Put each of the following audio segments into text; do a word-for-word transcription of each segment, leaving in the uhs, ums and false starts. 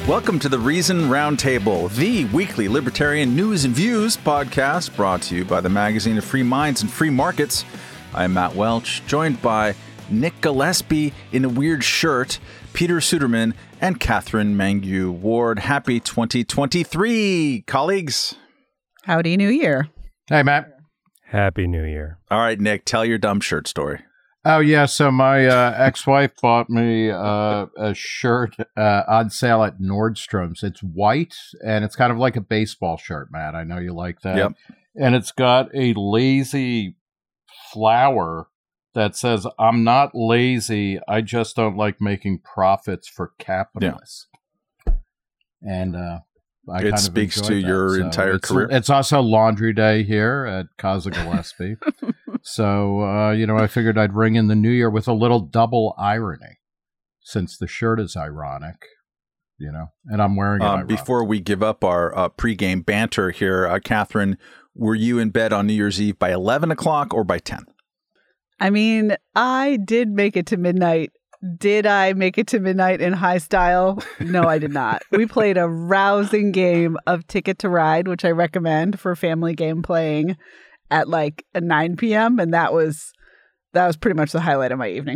Welcome to the Reason Roundtable, the weekly libertarian news and views podcast brought to you by the magazine of free minds and free markets. I'm Matt Welch, joined by Nick Gillespie in a weird shirt, Peter Suderman, and Catherine Mangu Ward. Happy twenty twenty-three, colleagues. Howdy New Year. Hey, Matt. Happy New Year. All right, Nick, tell your dumb shirt story. Oh, yeah. So my uh, ex-wife bought me uh, a shirt uh, on sale at Nordstrom's. It's white, and it's kind of like a baseball shirt, Matt. I know you like that. Yep. And it's got a lazy flower that says, "I'm not lazy. I just don't like making profits for capitalists." Yeah. And uh, I it kind speaks of to that. your So entire it's, career. It's also Laundry Day here at Casa Gillespie. So, uh, you know, I figured I'd ring in the new year with a little double irony, since the shirt is ironic, you know, and I'm wearing it. Um, before we give up our uh, pregame banter here, uh, Catherine, were you in bed on New Year's Eve by eleven o'clock or by ten? I mean, I did make it to midnight. Did I make it to midnight in high style? No, I did not. We played a rousing game of Ticket to Ride, which I recommend for family game playing at like nine p.m. And that was that was pretty much the highlight of my evening.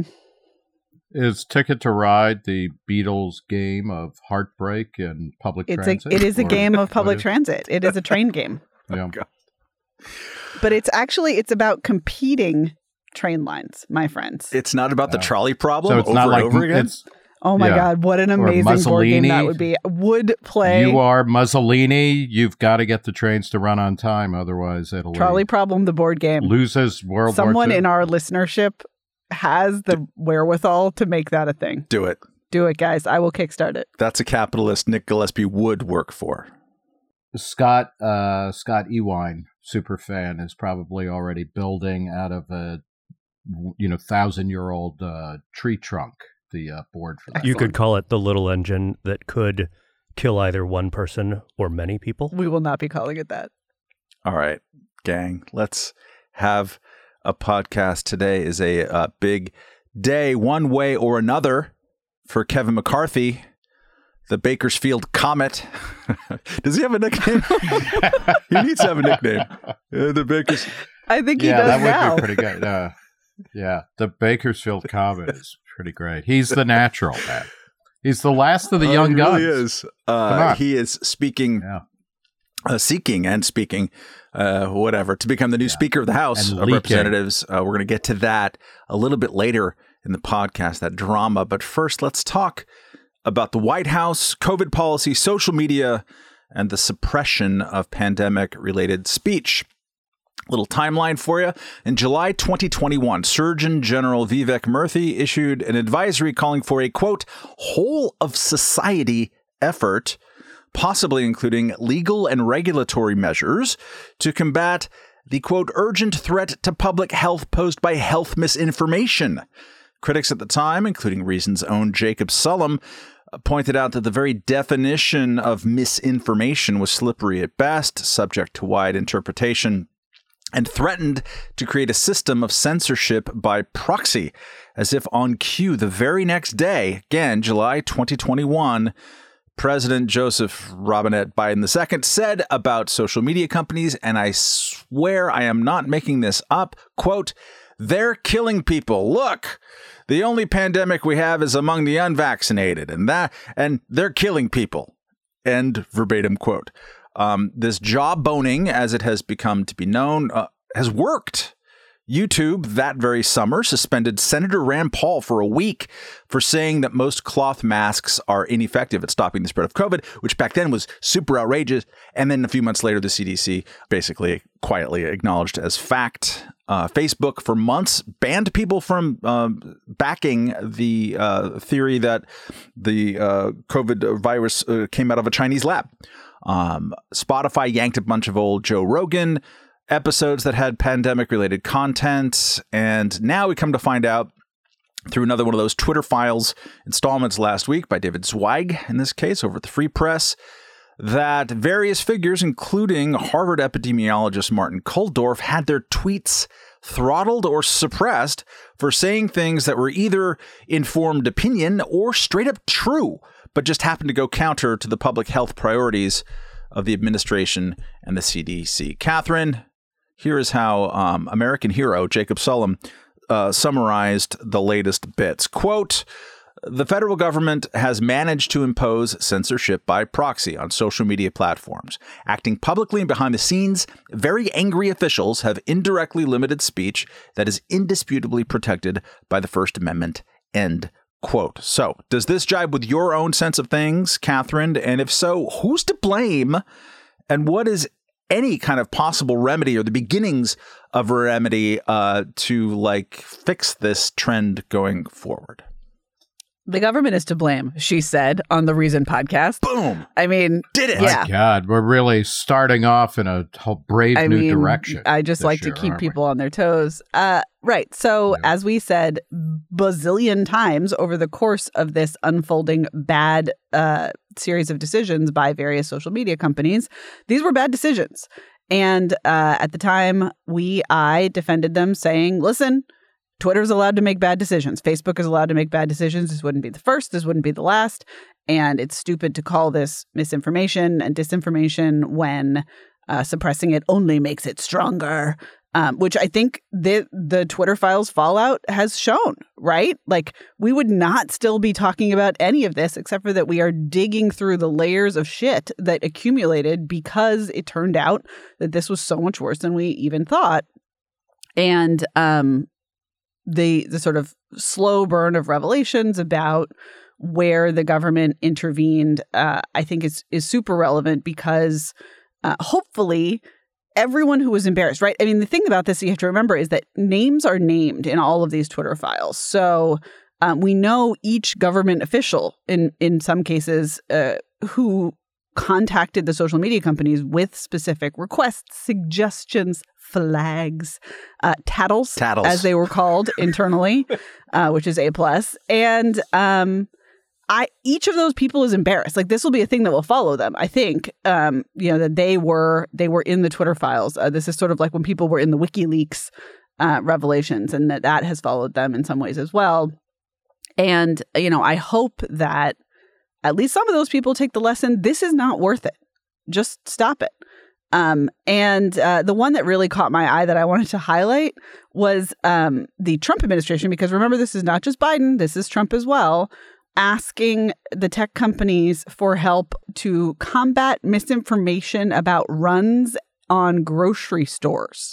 Is Ticket to Ride the Beatles game of heartbreak and public it's transit? A, it is a game of public is? transit. It is a train game. Yeah. Oh, but it's actually, it's about competing train lines, my friends. It's not about the Oh. trolley problem So it's over not and like over again? It's, Oh my Yeah. God, what an Or amazing board game that Mussolini. would be. Would play you are Mussolini. You've got to get the trains to run on time. Otherwise, Italy Trolley Problem, the board game. loses World Someone War Two. in our listenership has the wherewithal to make that a thing. Do it. Do it, guys. I will kickstart it. That's a capitalist Nick Gillespie would work for. Scott uh, Scott Ewine, super fan, is probably already building out of a you know thousand year old uh, tree trunk the uh, board for that. You could call it the little engine that could kill either one person or many people. We will not be calling it that. All right, gang, let's have a podcast. Today is a uh, big day, one way or another, for Kevin McCarthy, the Bakersfield Comet. Does he have a nickname? He needs to have a nickname. Uh, the Bakers. I think he yeah, does that now. would be pretty good. Uh, yeah, the Bakersfield Comet is pretty great. He's the natural man. He's the last of the Oh, young he guns. really is. Come Uh, on. he is speaking, Yeah. uh, seeking and speaking, uh, whatever, to become the new Speaker of the House And of leaking. Representatives. Uh, we're going to get to that a little bit later in the podcast, that drama. But first, let's talk about the White House, COVID policy, social media, and the suppression of pandemic-related speech. Little timeline for you. In July twenty twenty-one, Surgeon General Vivek Murthy issued an advisory calling for a, quote, whole of society effort, possibly including legal and regulatory measures to combat the, quote, urgent threat to public health posed by health misinformation. Critics at the time, including Reason's own Jacob Sullum, pointed out that the very definition of misinformation was slippery at best, subject to wide interpretation, and threatened to create a system of censorship by proxy, as if on cue the very next day, again, July twenty twenty-one, President Joseph Robinette Biden the Second said about social media companies, and I swear I am not making this up, quote, they're killing people. Look, the only pandemic we have is among the unvaccinated, and that, and they're killing people. End verbatim quote. Um, this jawboning, as it has become to be known, uh, has worked. YouTube that very summer suspended Senator Rand Paul for a week for saying that most cloth masks are ineffective at stopping the spread of COVID, which back then was super outrageous. And then a few months later, the C D C basically quietly acknowledged as fact. Uh, Facebook for months banned people from uh, backing the uh, theory that the uh, COVID virus uh, came out of a Chinese lab. Um, Spotify yanked a bunch of old Joe Rogan episodes that had pandemic-related content, and now we come to find out through another one of those Twitter Files installments last week by David Zweig, in this case, over at the Free Press, that various figures, including Harvard epidemiologist Martin Kulldorff, had their tweets throttled or suppressed for saying things that were either informed opinion or straight up true, but just happened to go counter to the public health priorities of the administration and the C D C. Catherine, here is how um, American hero Jacob Sullum uh, summarized the latest bits. Quote, the federal government has managed to impose censorship by proxy on social media platforms. Acting publicly and behind the scenes, very angry officials have indirectly limited speech that is indisputably protected by the First Amendment. End quote. So, does this jibe with your own sense of things, Catherine? And if so, who's to blame? And what is any kind of possible remedy or the beginnings of a remedy uh, to like fix this trend going forward? The government is to blame, she said on the Reason podcast. Boom. I mean, did it. Yeah. My God, we're really starting off in a whole brave I new mean, direction. I just like year, to keep aren't we? people on their toes. Uh, right. So, Yeah. as we said bazillion times over the course of this unfolding bad uh, series of decisions by various social media companies, these were bad decisions. And uh, at the time, we, I defended them saying, listen, Twitter's allowed to make bad decisions. Facebook is allowed to make bad decisions. This wouldn't be the first. This wouldn't be the last. And it's stupid to call this misinformation and disinformation when uh, suppressing it only makes it stronger, um, which I think the, the Twitter files fallout has shown, right? Like, we would not still be talking about any of this except for that we are digging through the layers of shit that accumulated because it turned out that this was so much worse than we even thought. And, um, the the sort of slow burn of revelations about where the government intervened, uh, I think is is super relevant because uh, hopefully everyone who was embarrassed, right? I mean, the thing about this you have to remember is that names are named in all of these Twitter files. So um, we know each government official in, in some cases uh, who contacted the social media companies with specific requests, suggestions, flags, uh, tattles, Tattles. as they were called internally, uh, which is A plus. And um, I each of those people is embarrassed. Like, this will be a thing that will follow them. I think, um, you know, that they were they were in the Twitter files. Uh, this is sort of like when people were in the WikiLeaks uh, revelations, and that that has followed them in some ways as well. And you know, I hope that at least some of those people take the lesson. This is not worth it. Just stop it. Um, and uh, the one that really caught my eye that I wanted to highlight was um, the Trump administration, because remember, this is not just Biden, this is Trump as well, asking the tech companies for help to combat misinformation about runs on grocery stores.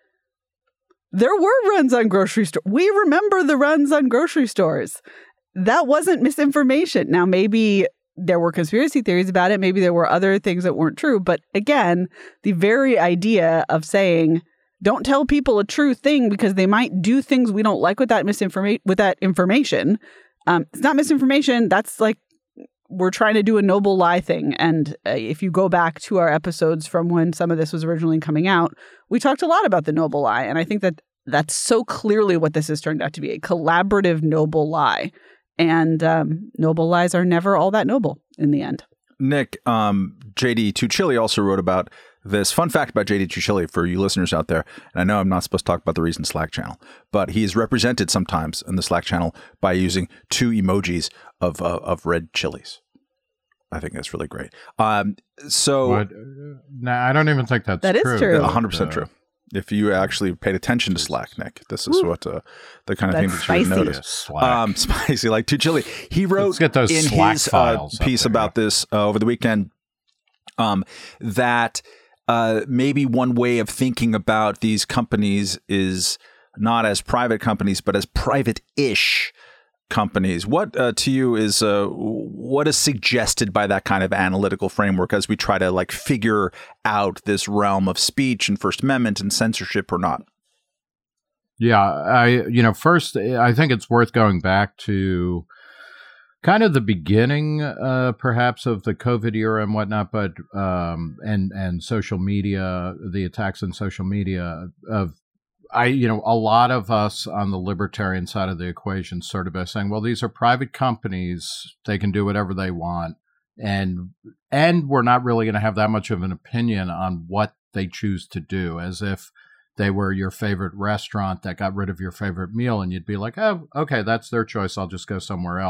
There were runs on grocery stores. We remember the runs on grocery stores. That wasn't misinformation. Now, maybe there were conspiracy theories about it. Maybe there were other things that weren't true. But again, the very idea of saying, don't tell people a true thing because they might do things we don't like with that misinformation, with that information. Um, it's not misinformation. That's like, we're trying to do a noble lie thing. And uh, if you go back to our episodes from when some of this was originally coming out, we talked a lot about the noble lie. And I think that that's so clearly what this has turned out to be, a collaborative noble lie. And um, noble lies are never all that noble in the end. Nick, um, J D Tuccilli also wrote about this. Fun fact about J D Tuccilli for you listeners out there, and I know I'm not supposed to talk about the Reason Slack channel, but he is represented sometimes in the Slack channel by using two emojis of uh, of red chilies. I think that's really great. Um, so, What? No, I don't even think that's That is true. true. one hundred percent Uh, true. If you actually paid attention to Slack, Nick, this is Ooh. what uh, the kind of That's thing that you would spicy. notice. Yeah, Slack. Um, spicy, like Tuccilli. He wrote Let's get those in Slack his uh, files up piece there, about yeah. this uh, over the weekend um, that uh, maybe one way of thinking about these companies is not as private companies, but as private-ish companies. What uh, to you is uh, what is suggested by that kind of analytical framework as we try to like figure out this realm of speech and First Amendment and censorship or not? Yeah, I you know first I think it's worth going back to kind of the beginning, uh, perhaps of the COVID era and whatnot, but um, and and social media, the attacks on social media of. I, you know, a lot of us on the libertarian side of the equation started by saying, well, these are private companies. They can do whatever they want. And, and we're not really going to have that much of an opinion on what they choose to do, as if they were your favorite restaurant that got rid of your favorite meal. And you'd be like, oh, okay, that's their choice. I'll just go somewhere else.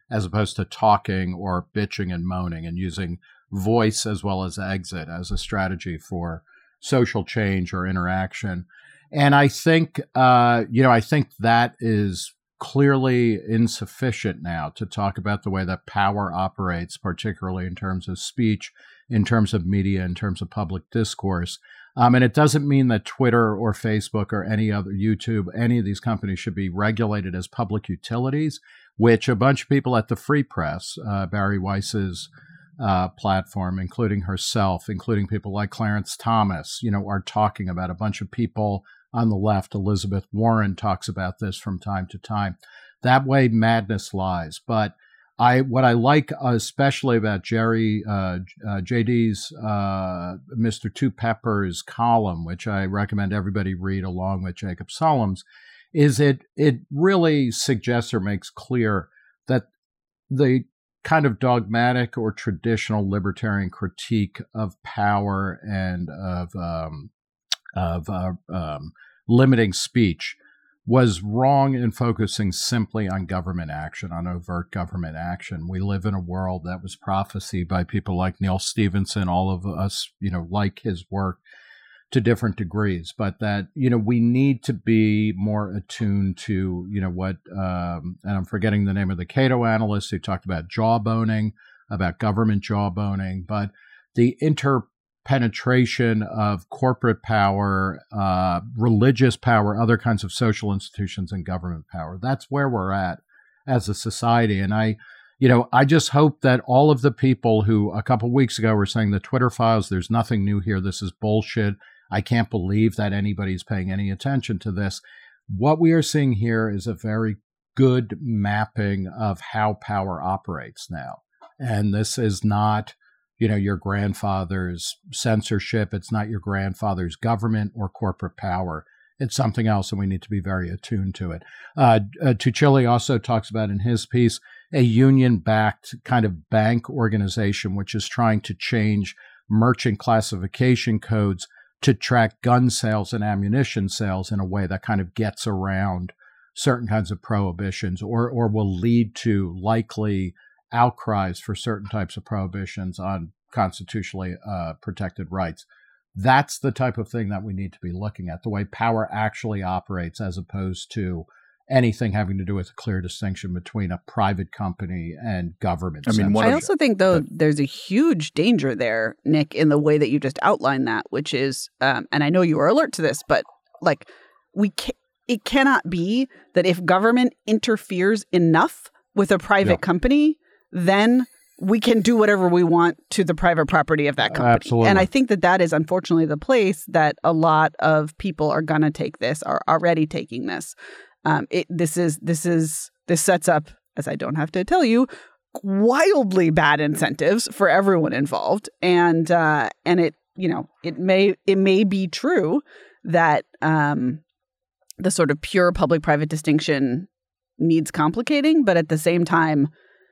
as opposed to talking or bitching and moaning, and using voice as well as exit as a strategy for social change or interaction. And I think, uh, you know, I think that is clearly insufficient now to talk about the way that power operates, particularly in terms of speech, in terms of media, in terms of public discourse. Um, and it doesn't mean that Twitter or Facebook or any other, YouTube, any of these companies should be regulated as public utilities, which a bunch of people at the Free Press, uh, Barry Weiss's uh, platform, including herself, including people like Clarence Thomas, you know, are talking about. A bunch of people on the left, Elizabeth Warren talks about this from time to time. That way madness lies. But I, what I like especially about Jerry, uh, uh, J D's, uh, Mister Two Peppers column, which I recommend everybody read along with Jacob Sullums, is it, it really suggests or makes clear that the kind of dogmatic or traditional libertarian critique of power and of, um, of, uh, um, limiting speech was wrong in focusing simply on government action, on overt government action. We live in a world that was prophesied by people like Neil Stephenson, all of us, you know, like his work to different degrees, but that, you know, we need to be more attuned to, you know, what, um, and I'm forgetting the name of the Cato analyst who talked about jawboning, about government jawboning, but the interpenetration of corporate power, uh, religious power, other kinds of social institutions, and government power. That's where we're at as a society. And I, you know, I just hope that all of the people who a couple weeks ago were saying the Twitter files, there's nothing new here, this is bullshit, I can't believe that anybody's paying any attention to this. What we are seeing here is a very good mapping of how power operates now. And this is not, you know, your grandfather's censorship. It's not your grandfather's government or corporate power. It's something else, and we need to be very attuned to it. Uh, uh, Tucili also talks about in his piece a union-backed kind of bank organization which is trying to change merchant classification codes to track gun sales and ammunition sales in a way that kind of gets around certain kinds of prohibitions, or or will lead to likely outcries for certain types of prohibitions on constitutionally uh, protected rights. That's the type of thing that we need to be looking at, the way power actually operates, as opposed to anything having to do with a clear distinction between a private company and government. I mean, one I of, also think, though, there's a huge danger there, Nick, in the way that you just outlined that, which is, um, and I know you are alert to this, but like we, ca- it cannot be that if government interferes enough with a private yeah. company, then we can do whatever we want to the private property of that company. Absolutely. And I think that that is unfortunately the place that a lot of people are going to take this, are already taking this. Um, it, this is this is this sets up, as I don't have to tell you, wildly bad incentives for everyone involved, and uh, and it you know it may it may be true that um, the sort of pure public-private distinction needs complicating, but at the same time,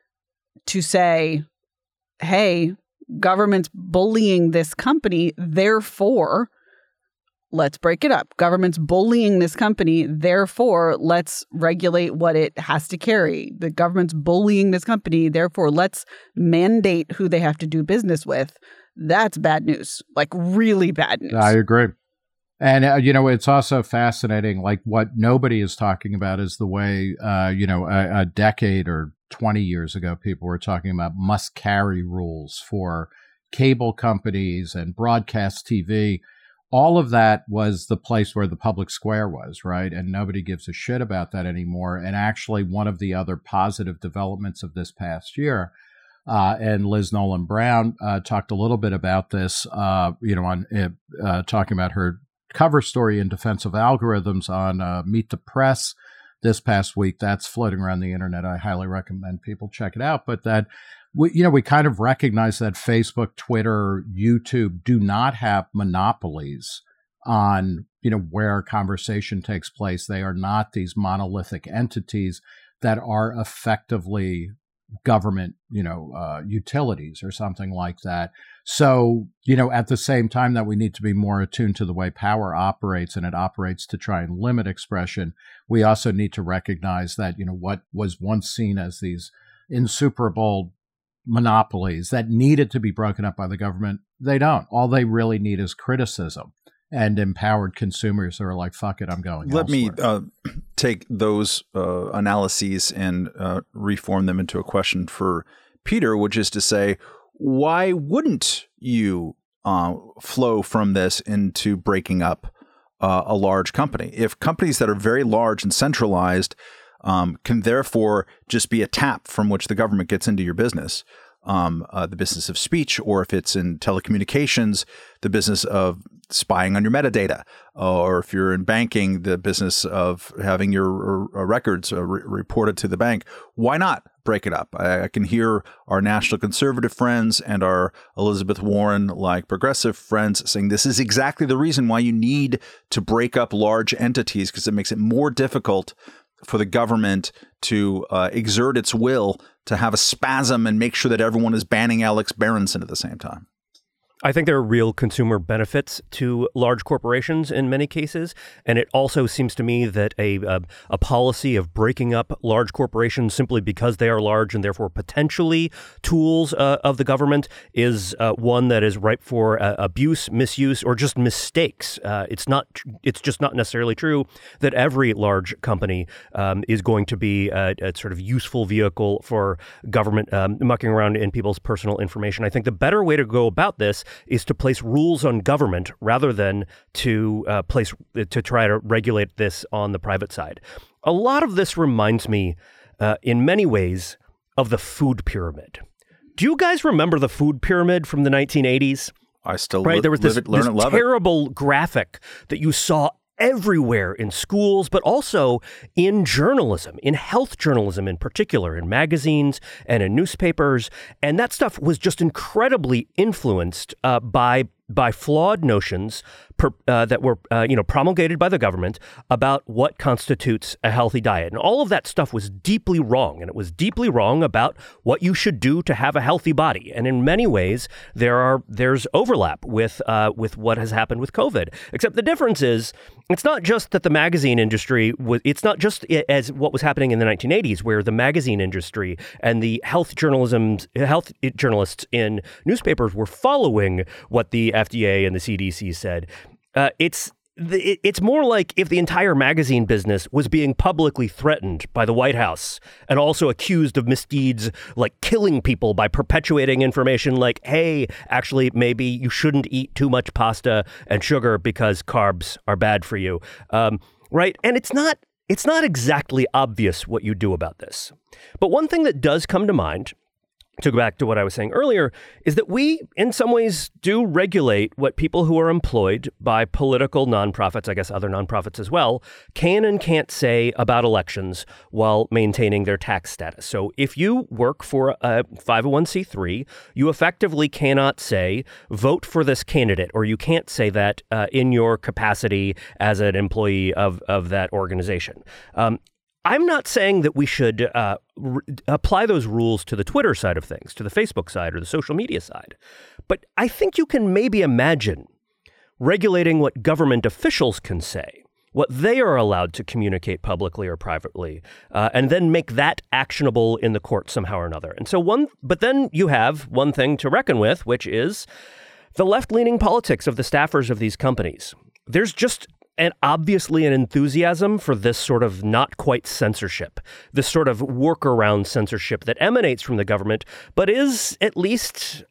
to say, hey, government's bullying this company, therefore let's break it up. Government's bullying this company, therefore, let's regulate what it has to carry. The government's bullying this company, therefore, let's mandate who they have to do business with. That's bad news, like really bad news. I agree. And, uh, you know, it's also fascinating, like what nobody is talking about is the way, uh, you know, a, a decade or twenty years ago, people were talking about must carry rules for cable companies and broadcast T V. All of that was the place where the public square was, right? And nobody gives a shit about that anymore. And actually, one of the other positive developments of this past year, uh, and Liz Nolan Brown uh, talked a little bit about this, uh, you know, on uh, talking about her cover story in defense of algorithms on uh, Meet the Press this past week. That's floating around the internet. I highly recommend people check it out. But that, we, you know, we kind of recognize that Facebook, Twitter, YouTube do not have monopolies on, you know, where conversation takes place. They are not these monolithic entities that are effectively government, you know, uh, utilities or something like that. So, you know, at the same time that we need to be more attuned to the way power operates, and it operates to try and limit expression, we also need to recognize that, you know, what was once seen as these insuperable monopolies that needed to be broken up by the government. They don't. All they really need is criticism and empowered consumers who are like, fuck it, I'm going Let elsewhere. me uh, take those uh, analyses and uh, reform them into a question for Peter, which is to say, why wouldn't you uh, flow from this into breaking up uh, a large company? If companies that are very large and centralized um, can therefore just be a tap from which the government gets into your business, um, uh, the business of speech, or if it's in telecommunications, the business of spying on your metadata, or if you're in banking, the business of having your uh, records uh, re- reported to the bank, why not break it up? I, I can hear our national conservative friends and our Elizabeth Warren-like progressive friends saying this is exactly the reason why you need to break up large entities, because it makes it more difficult for the government to uh, exert its will to have a spasm and make sure that everyone is banning Alex Berenson at the same time. I think there are real consumer benefits to large corporations in many cases, and it also seems to me that a a, a policy of breaking up large corporations simply because they are large and therefore potentially tools uh, of the government is uh, one that is ripe for uh, abuse, misuse, or just mistakes. Uh, it's not. It's just not necessarily true that every large company um, is going to be a, a sort of useful vehicle for government um, mucking around in people's personal information. I think the better way to go about this is to place rules on government rather than to uh, place to try to regulate this on the private side. A lot of this reminds me, uh, in many ways, of the food pyramid. Do you guys remember the food pyramid from the nineteen eighties? I still right. Li- there was this, live it, learn this it, love terrible it. graphic that you saw everywhere in schools, but also in journalism, in health journalism in particular, in magazines and in newspapers. And that stuff was just incredibly influenced uh, by by flawed notions per, uh, that were, uh, you know, promulgated by the government about what constitutes a healthy diet. And all of that stuff was deeply wrong. And it was deeply wrong about what you should do to have a healthy body. And in many ways, there are there's overlap with uh, with what has happened with COVID. Except the difference is, it's not just that the magazine industry was, it's not just as what was happening in the nineteen eighties, where the magazine industry and the health journalism, health journalists in newspapers were following what the F D A and the C D C said. Uh, it's it's more like if the entire magazine business was being publicly threatened by the White House and also accused of misdeeds like killing people by perpetuating information like, hey, actually, maybe you shouldn't eat too much pasta and sugar because carbs are bad for you. Um, right. And it's not it's not exactly obvious what you do about this. But one thing that does come to mind, to go back to what I was saying earlier, is that we, in some ways, do regulate what people who are employed by political nonprofits, I guess other nonprofits as well, can and can't say about elections while maintaining their tax status. So if you work for a five oh one c three, you effectively cannot say, vote for this candidate, or you can't say that uh, in your capacity as an employee of, of that organization. Um, I'm not saying that we should uh, r- apply those rules to the Twitter side of things, to the Facebook side or the social media side. But I think you can maybe imagine regulating what government officials can say, what they are allowed to communicate publicly or privately, uh, and then make that actionable in the court somehow or another. And so one, but then you have one thing to reckon with, which is the left-leaning politics of the staffers of these companies. There's just And obviously an enthusiasm for this sort of not quite censorship, this sort of workaround censorship that emanates from the government, but is at least,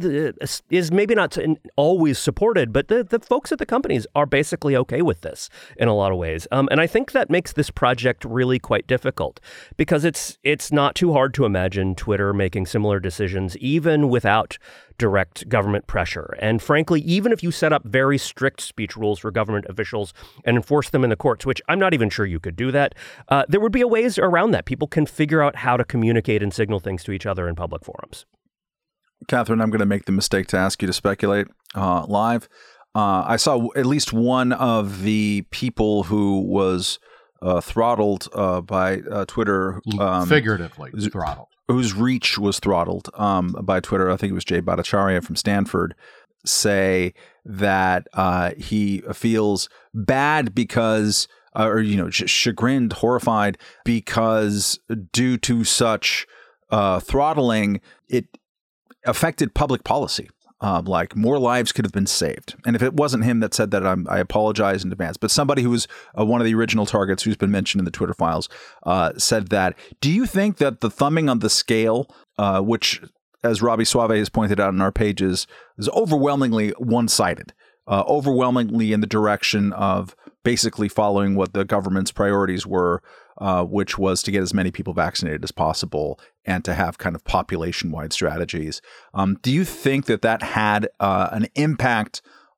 is maybe not always supported, but the, the folks at the companies are basically okay with this in a lot of ways. Um, and I think that makes this project really quite difficult because it's it's not too hard to imagine Twitter making similar decisions, even without direct government pressure. And frankly, even if you set up very strict speech rules for government officials and enforce them in the courts, which I'm not even sure you could do that, uh, there would be a ways around that. People can figure out how to communicate and signal things to each other in public forums. Catherine, I'm going to make the mistake to ask you to speculate uh, live. Uh, I saw at least one of the people who was uh, throttled uh, by uh, Twitter. Um, Figuratively throttled. Whose reach was throttled um, by Twitter. I think it was Jay Bhattacharya from Stanford, say that uh, he feels bad because, uh, or, you know, ch- chagrined, horrified because due to such uh, throttling, it affected public policy. Uh, like more lives could have been saved. And if it wasn't him that said that, I'm, I apologize in advance. But somebody who was uh, one of the original targets who's been mentioned in the Twitter files uh, said that. Do you think that the thumbing on the scale, uh, which, as Robbie Suave has pointed out in our pages, is overwhelmingly one-sided, uh, overwhelmingly in the direction of basically following what the government's priorities were, uh, which was to get as many people vaccinated as possible and to have kind of population-wide strategies. Um, do you think that that had uh, an impact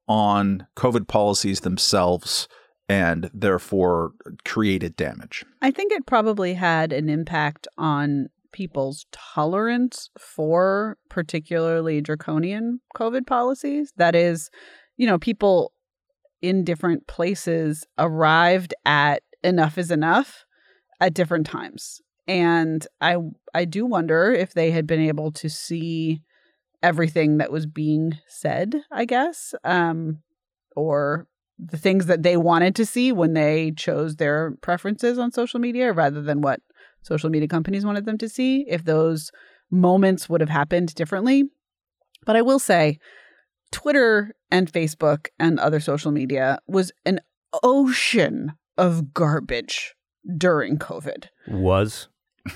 on COVID policies themselves and therefore created damage? I think it probably had an impact on people's tolerance for particularly draconian COVID policies. That is, you know, people in different places arrived at enough is enough at different times. And I I do wonder if they had been able to see everything that was being said, I guess, um, or the things that they wanted to see when they chose their preferences on social media rather than what social media companies wanted them to see, if those moments would have happened differently. But I will say, Twitter and Facebook and other social media was an ocean of garbage during COVID. Was.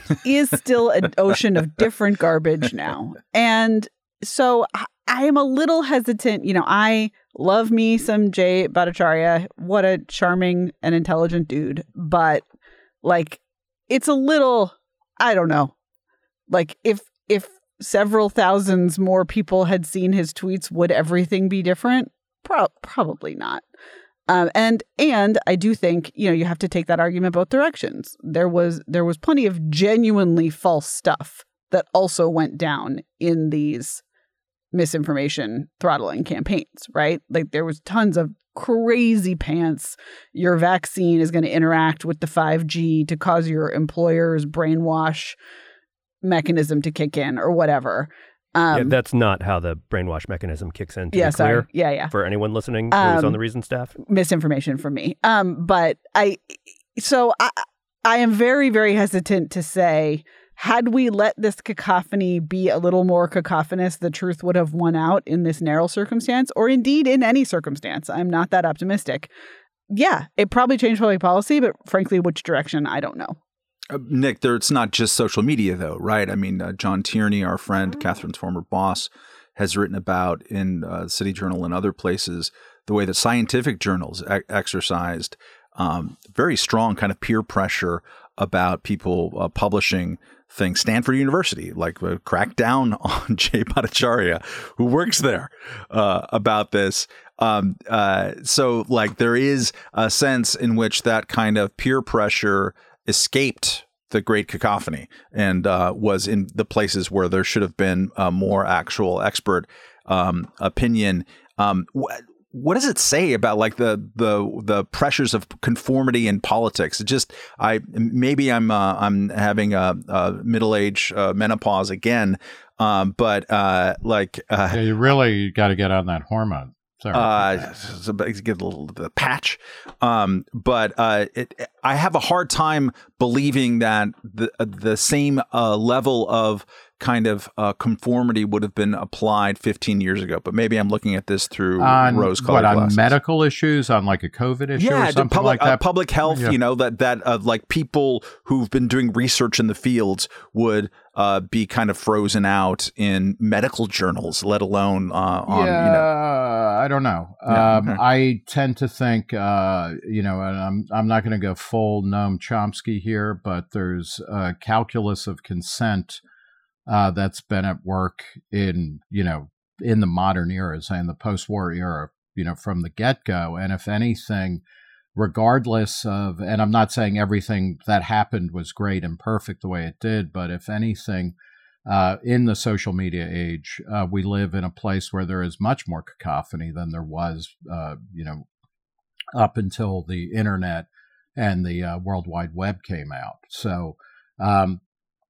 Is still an ocean of different garbage now. And so I am a little hesitant. You know, I love me some Jay Bhattacharya. What a charming and intelligent dude. But like, it's a little, I don't know. Like if if several thousands more people had seen his tweets, would everything be different? Pro- probably not. Um, and and I do think, you know, you have to take that argument both directions. There was there was plenty of genuinely false stuff that also went down in these misinformation throttling campaigns, right? Like there was tons of crazy pants. Your vaccine is going to interact with the five G to cause your employer's brainwash mechanism to kick in or whatever. Um, yeah, that's not how the brainwash mechanism kicks in, to yeah, be clear. sorry. Yeah, yeah. For anyone listening Um, who's on the Reason staff. Misinformation from me. Um, but I, so I, I am very, very hesitant to say, had we let this cacophony be a little more cacophonous, the truth would have won out in this narrow circumstance, or indeed in any circumstance. I'm not that optimistic. Yeah, it probably changed public policy, but frankly, which direction, I don't know. Uh, Nick, there, it's not just social media, though, right? I mean, uh, John Tierney, our friend, Catherine's former boss, has written about in uh, City Journal and other places the way that scientific journals e- exercised um, very strong kind of peer pressure about people uh, publishing things. Stanford University, like, uh, cracked down on Jay Bhattacharya, who works there, uh, about this. Um, uh, so, like, there is a sense in which that kind of peer pressure escaped the great cacophony and uh, was in the places where there should have been uh, more actual expert um, opinion. Um, wh- what does it say about like the the the pressures of conformity in politics? It just I maybe I'm uh, I'm having a, a middle age uh, menopause again, um, but uh, like uh, yeah, you really got to get on that hormone. Sorry. Uh, so get a little the patch, um, but uh, it, I have a hard time believing that the the same uh, level of kind of uh, conformity would have been applied fifteen years ago. But maybe I'm looking at this through on, rose-colored what, glasses. On medical issues, on like a COVID issue, yeah, or something public, like that. Uh, public health. Yeah. You know that that uh, like people who've been doing research in the fields would uh, be kind of frozen out in medical journals, let alone uh, on yeah, you know. I don't know. Yeah, um, okay. I tend to think, uh, you know, and I'm I'm not going to go full Noam Chomsky here, but there's a calculus of consent uh, that's been at work in, you know, in the modern era, say in the post-war era, you know, from the get-go. And if anything, regardless of, and I'm not saying everything that happened was great and perfect the way it did, but if anything, Uh, in the social media age, uh, we live in a place where there is much more cacophony than there was, uh, you know, up until the internet and the uh, World Wide Web came out. So um,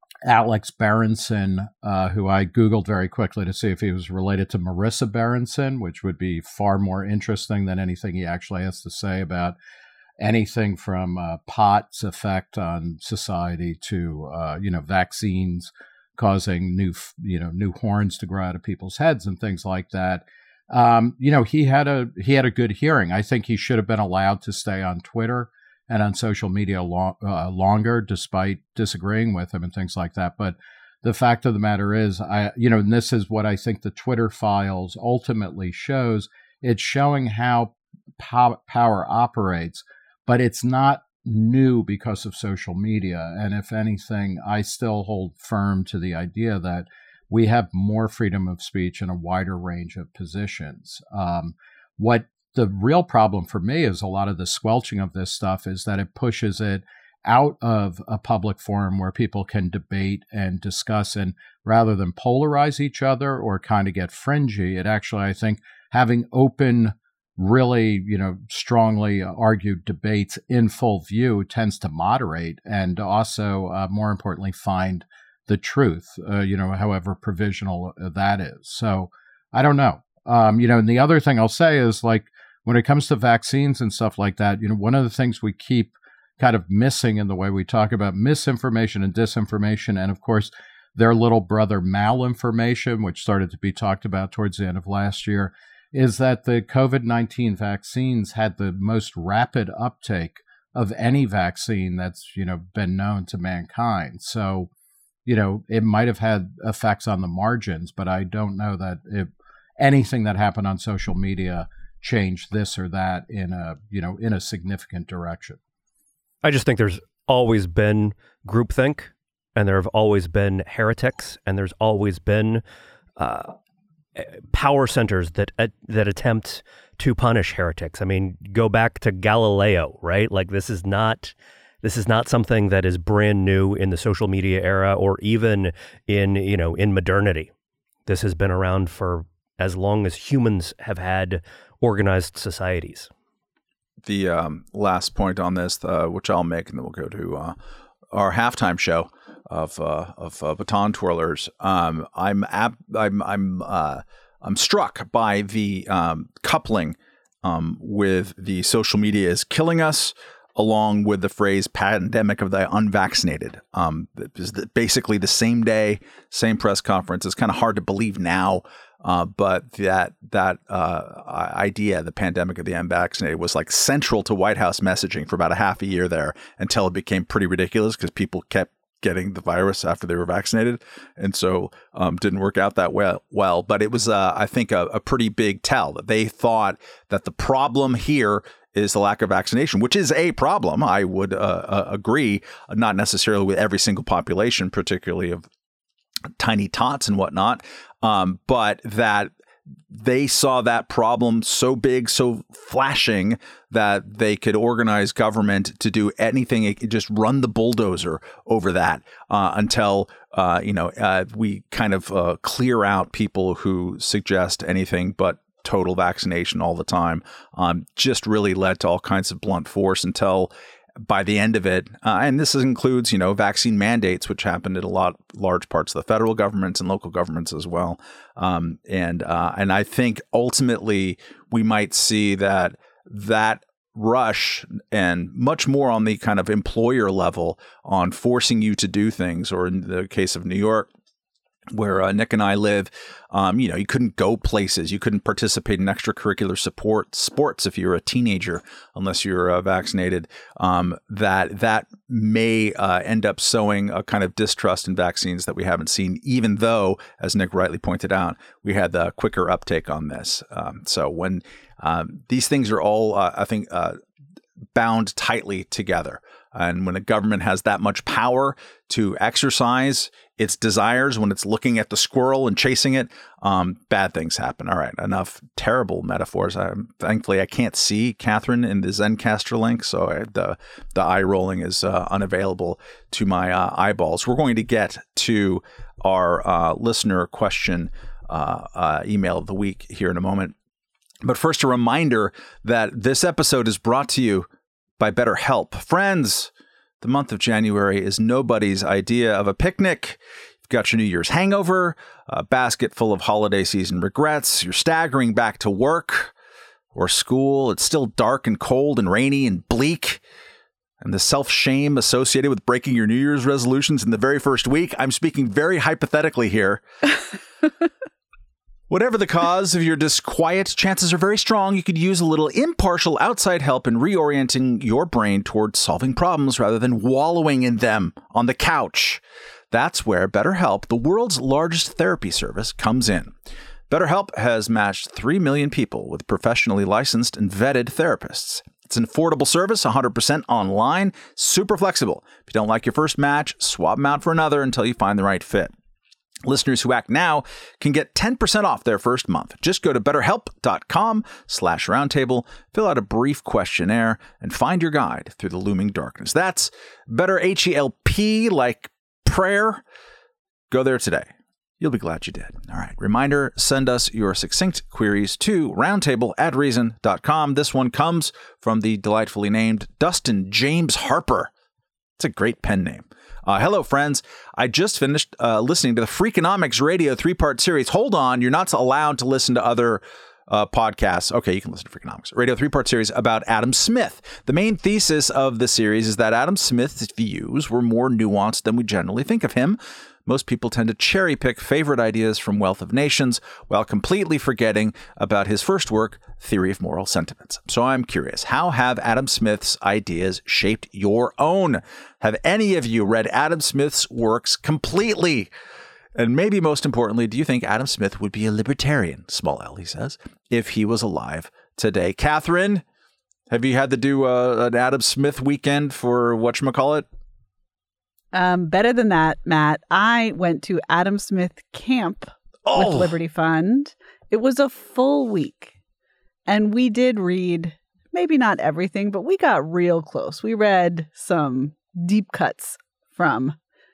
Alex Berenson, uh, who I Googled very quickly to see if he was related to Marissa Berenson, which would be far more interesting than anything he actually has to say about anything from uh, pot's effect on society to, uh, you know, vaccines, causing new, you know, new horns to grow out of people's heads and things like that. Um, you know, he had a he had a good hearing. I think he should have been allowed to stay on Twitter and on social media long, uh, longer, despite disagreeing with him and things like that. But the fact of the matter is, I, you know, and this is what I think the Twitter files ultimately shows. It's showing how pow- power operates, but it's not new because of social media. And if anything, I still hold firm to the idea that we have more freedom of speech in a wider range of positions. Um, what the real problem for me is a lot of the squelching of this stuff is that it pushes it out of a public forum where people can debate and discuss, and rather than polarize each other or kind of get fringy, it actually, I think, having open, really, you know, strongly argued debates in full view tends to moderate and also, uh, more importantly, find the truth, uh, you know, however provisional that is. So I don't know. Um, you know, and the other thing I'll say is, like, when it comes to vaccines and stuff like that, you know, one of the things we keep kind of missing in the way we talk about misinformation and disinformation, and of course, their little brother malinformation, which started to be talked about towards the end of last year, is that the COVID nineteen vaccines had the most rapid uptake of any vaccine that's, you know, been known to mankind. So, you know, it might have had effects on the margins, but I don't know that if anything that happened on social media changed this or that in a, you know, in a significant direction. I just think there's always been groupthink, and there have always been heretics, and there's always been uh, power centers that uh, that attempt to punish heretics. I mean, go back to Galileo, right? Like, this is not this is not something that is brand new in the social media era, or even in, you know, in modernity. This has been around for as long as humans have had organized societies. The um, last point on this, uh, which I'll make, and then we'll go to uh, our halftime show of uh, of uh, baton twirlers. Um, I'm ab- I'm I'm uh, I'm struck by the um, coupling um, with the social media is killing us, along with the phrase "pandemic of the unvaccinated." Um, it's basically the same day, same press conference. It's kind of hard to believe now. Uh, but that that uh, idea, the pandemic of the unvaccinated, was like central to White House messaging for about a half a year there, until it became pretty ridiculous because people kept getting the virus after they were vaccinated, and so um, didn't work out that well. Well, but it was, uh, I think, a, a pretty big tell that they thought that the problem here is the lack of vaccination, which is a problem. I would uh, uh, agree, not necessarily with every single population, particularly of tiny tots and whatnot. Um, but that they saw that problem so big, so flashing, that they could organize government to do anything. It could just run the bulldozer over that uh, until, uh, you know, uh, we kind of uh, clear out people who suggest anything but total vaccination all the time. Um, just really led to all kinds of blunt force until by the end of it, uh, and this includes, you know, vaccine mandates, which happened in a lot, large parts of the federal governments and local governments as well. Um, and uh, and I think ultimately we might see that that rush, and much more on the kind of employer level, on forcing you to do things, or in the case of New York, where uh, Nick and I live, um, you know, you couldn't go places. You couldn't participate in extracurricular support sports if you were a teenager, unless you're uh, vaccinated. Um, that that may uh, end up sowing a kind of distrust in vaccines that we haven't seen, even though, as Nick rightly pointed out, we had the quicker uptake on this. Um, so when um, these things are all, uh, I think, uh, bound tightly together. And when a government has that much power to exercise its desires, when it's looking at the squirrel and chasing it, um, bad things happen. All right, enough terrible metaphors. I, thankfully, I can't see Catherine in the Zencastr link, so I, the the eye rolling is uh, unavailable to my uh, eyeballs. We're going to get to our uh, listener question uh, uh, email of the week here in a moment. But first, a reminder that this episode is brought to you by BetterHelp. Friends, the month of January is nobody's idea of a picnic. You've got your New Year's hangover, a basket full of holiday season regrets. You're staggering back to work or school. It's still dark and cold and rainy and bleak. and the self-shame associated with breaking your New Year's resolutions in the very first week. I'm speaking very hypothetically here. Whatever the cause of your disquiet, chances are very strong you could use a little impartial outside help in reorienting your brain towards solving problems rather than wallowing in them on the couch. That's where BetterHelp, the world's largest therapy service, comes in. BetterHelp has matched three million people with professionally licensed and vetted therapists. It's an affordable service, one hundred percent online, super flexible. If you don't like your first match, swap them out for another until you find the right fit. Listeners who act now can get ten percent off their first month. Just go to betterhelp.com slash roundtable, fill out a brief questionnaire, and find your guide through the looming darkness. That's better H E L P, like prayer. Go there today. You'll be glad you did. All right. Reminder, send us your succinct queries to roundtable at reason dot com. This one comes from the delightfully named Dustin James Harper. It's a great pen name. Uh, hello, friends. I just finished uh, listening to the Freakonomics Radio three-part series. Hold on. You're not allowed to listen to other uh, podcasts. Okay, you can listen to Freakonomics Radio three-part series about Adam Smith. The main thesis of the series is that Adam Smith's views were more nuanced than we generally think of him. Most people tend to cherry pick favorite ideas from Wealth of Nations while completely forgetting about his first work, Theory of Moral Sentiments. So I'm curious, how have Adam Smith's ideas shaped your own? Have any of you read Adam Smith's works completely? And maybe most importantly, do you think Adam Smith would be a libertarian, small L, he says, if he was alive today? Catherine, have you had to do uh, an Adam Smith weekend for whatchamacallit? Um, better than that, Matt. I went to Adam Smith camp oh. with Liberty Fund. It was a full week. And we did read, maybe not everything, but we got real close. We read some deep cuts from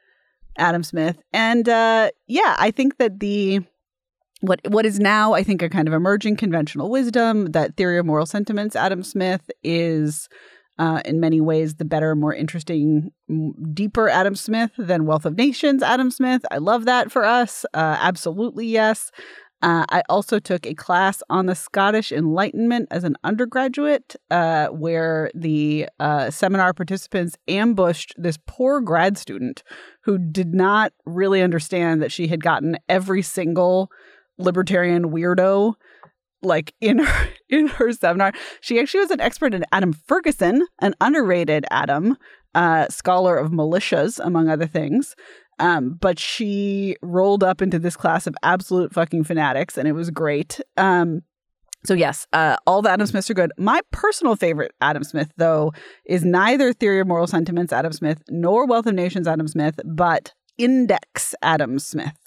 Adam Smith. And uh, yeah, I think that the what what is now, I think, a kind of emerging conventional wisdom, that Theory of Moral Sentiments, Adam Smith is Uh, in many ways, the better, more interesting, deeper Adam Smith than Wealth of Nations Adam Smith. I love that for us. Uh, absolutely, yes. Uh, I also took a class on the Scottish Enlightenment as an undergraduate, uh, where the uh, seminar participants ambushed this poor grad student who did not really understand that she had gotten every single libertarian weirdo like in her in her seminar. She actually was an expert in Adam Ferguson, an underrated Adam, uh, scholar of militias, among other things. Um, but she rolled up into this class of absolute fucking fanatics, and it was great. Um, so yes, uh, all the Adam Smiths are good. My personal favorite Adam Smith, though, is neither Theory of Moral Sentiments Adam Smith nor Wealth of Nations Adam Smith, but Index Adam Smith.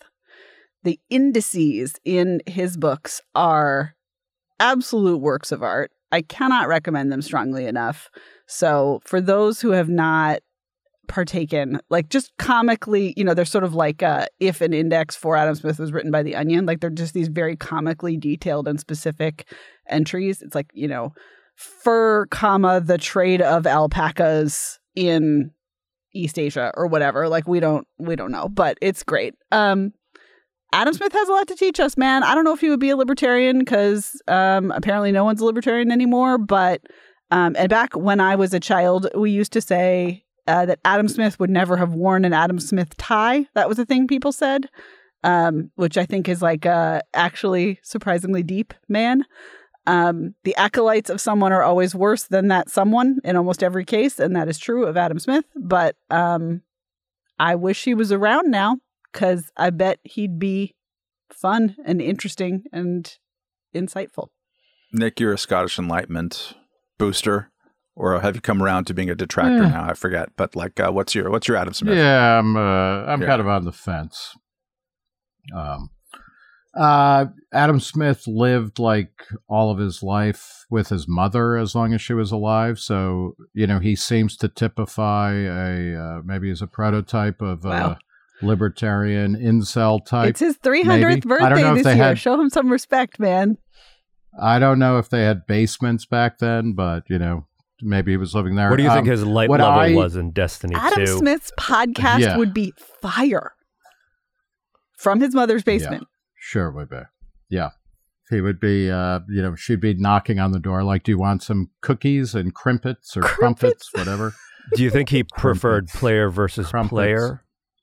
The indices in his books are absolute works of art. I cannot recommend them strongly enough. So for those who have not partaken, like just comically, you know, they're sort of like uh, if an index for Adam Smith was written by The Onion, like they're just these very comically detailed and specific entries. It's like, you know, fur, comma, the trade of alpacas in East Asia or whatever. Like we don't, we don't know, but it's great. Um, Adam Smith has a lot to teach us, man. I don't know if he would be a libertarian because um, apparently no one's a libertarian anymore. But um, and back when I was a child, we used to say uh, that Adam Smith would never have worn an Adam Smith tie. That was a thing people said, um, which I think is like uh, actually surprisingly deep, man. Um, the acolytes of someone are always worse than that someone in almost every case. And that is true of Adam Smith. But um, I wish he was around now, because I bet he'd be fun and interesting and insightful. Nick, you're a Scottish Enlightenment booster, or have you come around to being a detractor yeah. now? I forget. But like, uh, what's your what's your Adam Smith? Yeah, I'm uh, I'm yeah. kind of on the fence. Um, uh, Adam Smith lived like all of his life with his mother as long as she was alive. So you know, he seems to typify a uh, maybe as a prototype of. Wow. Uh, libertarian incel type. It's his three hundredth maybe. I don't birthday know if this they year. had, Show him some respect, man. I don't know if they had basements back then, but, you know, maybe he was living there. What do you um, think his light level I, was in Destiny Adam two? Smith's podcast yeah. would be fire. From his mother's basement. Yeah, sure would be. Yeah. He would be, uh, you know, she'd be knocking on the door like, do you want some cookies and crimpets or Crimpets? crumpets, whatever? Do you think he preferred player versus Crumpets. player?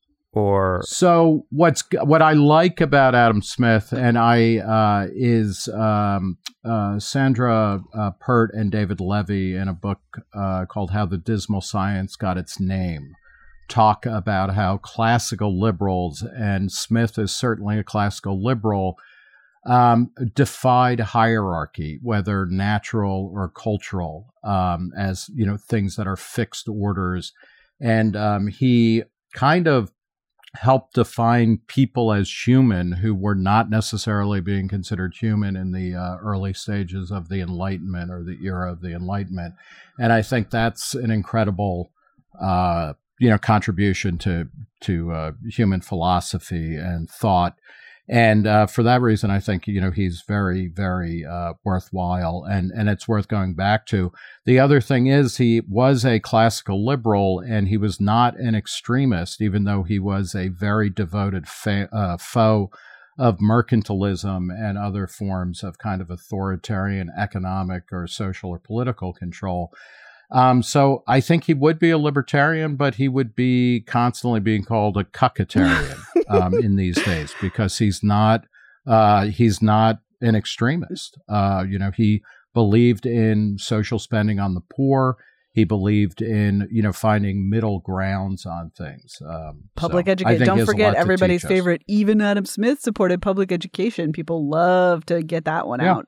Or so what's what I like about Adam Smith and I uh, is um, uh, Sandra uh, Pert and David Levy in a book uh, called How the Dismal Science Got Its Name talk about how classical liberals, and Smith is certainly a classical liberal, um, defied hierarchy, whether natural or cultural, um, as you know, things that are fixed orders, and um, he kind of helped define people as human who were not necessarily being considered human in the uh, early stages of the Enlightenment or the era of the Enlightenment. And I think that's an incredible, uh, you know, contribution to, to uh, human philosophy and thought. And uh, for that reason, I think, you know, he's very, very uh, worthwhile, and, and it's worth going back to. The other thing is he was a classical liberal, and he was not an extremist, even though he was a very devoted fa- uh, foe of mercantilism and other forms of kind of authoritarian economic or social or political control. Um, so I think he would be a libertarian, but he would be constantly being called a cuckatarian um, in these days because he's not uh, he's not an extremist. Uh, you know, he believed in social spending on the poor. He believed in, you know, finding middle grounds on things. Um, public so education. Don't forget everybody's favorite, even Adam Smith supported public education. People love to get that one yeah. out.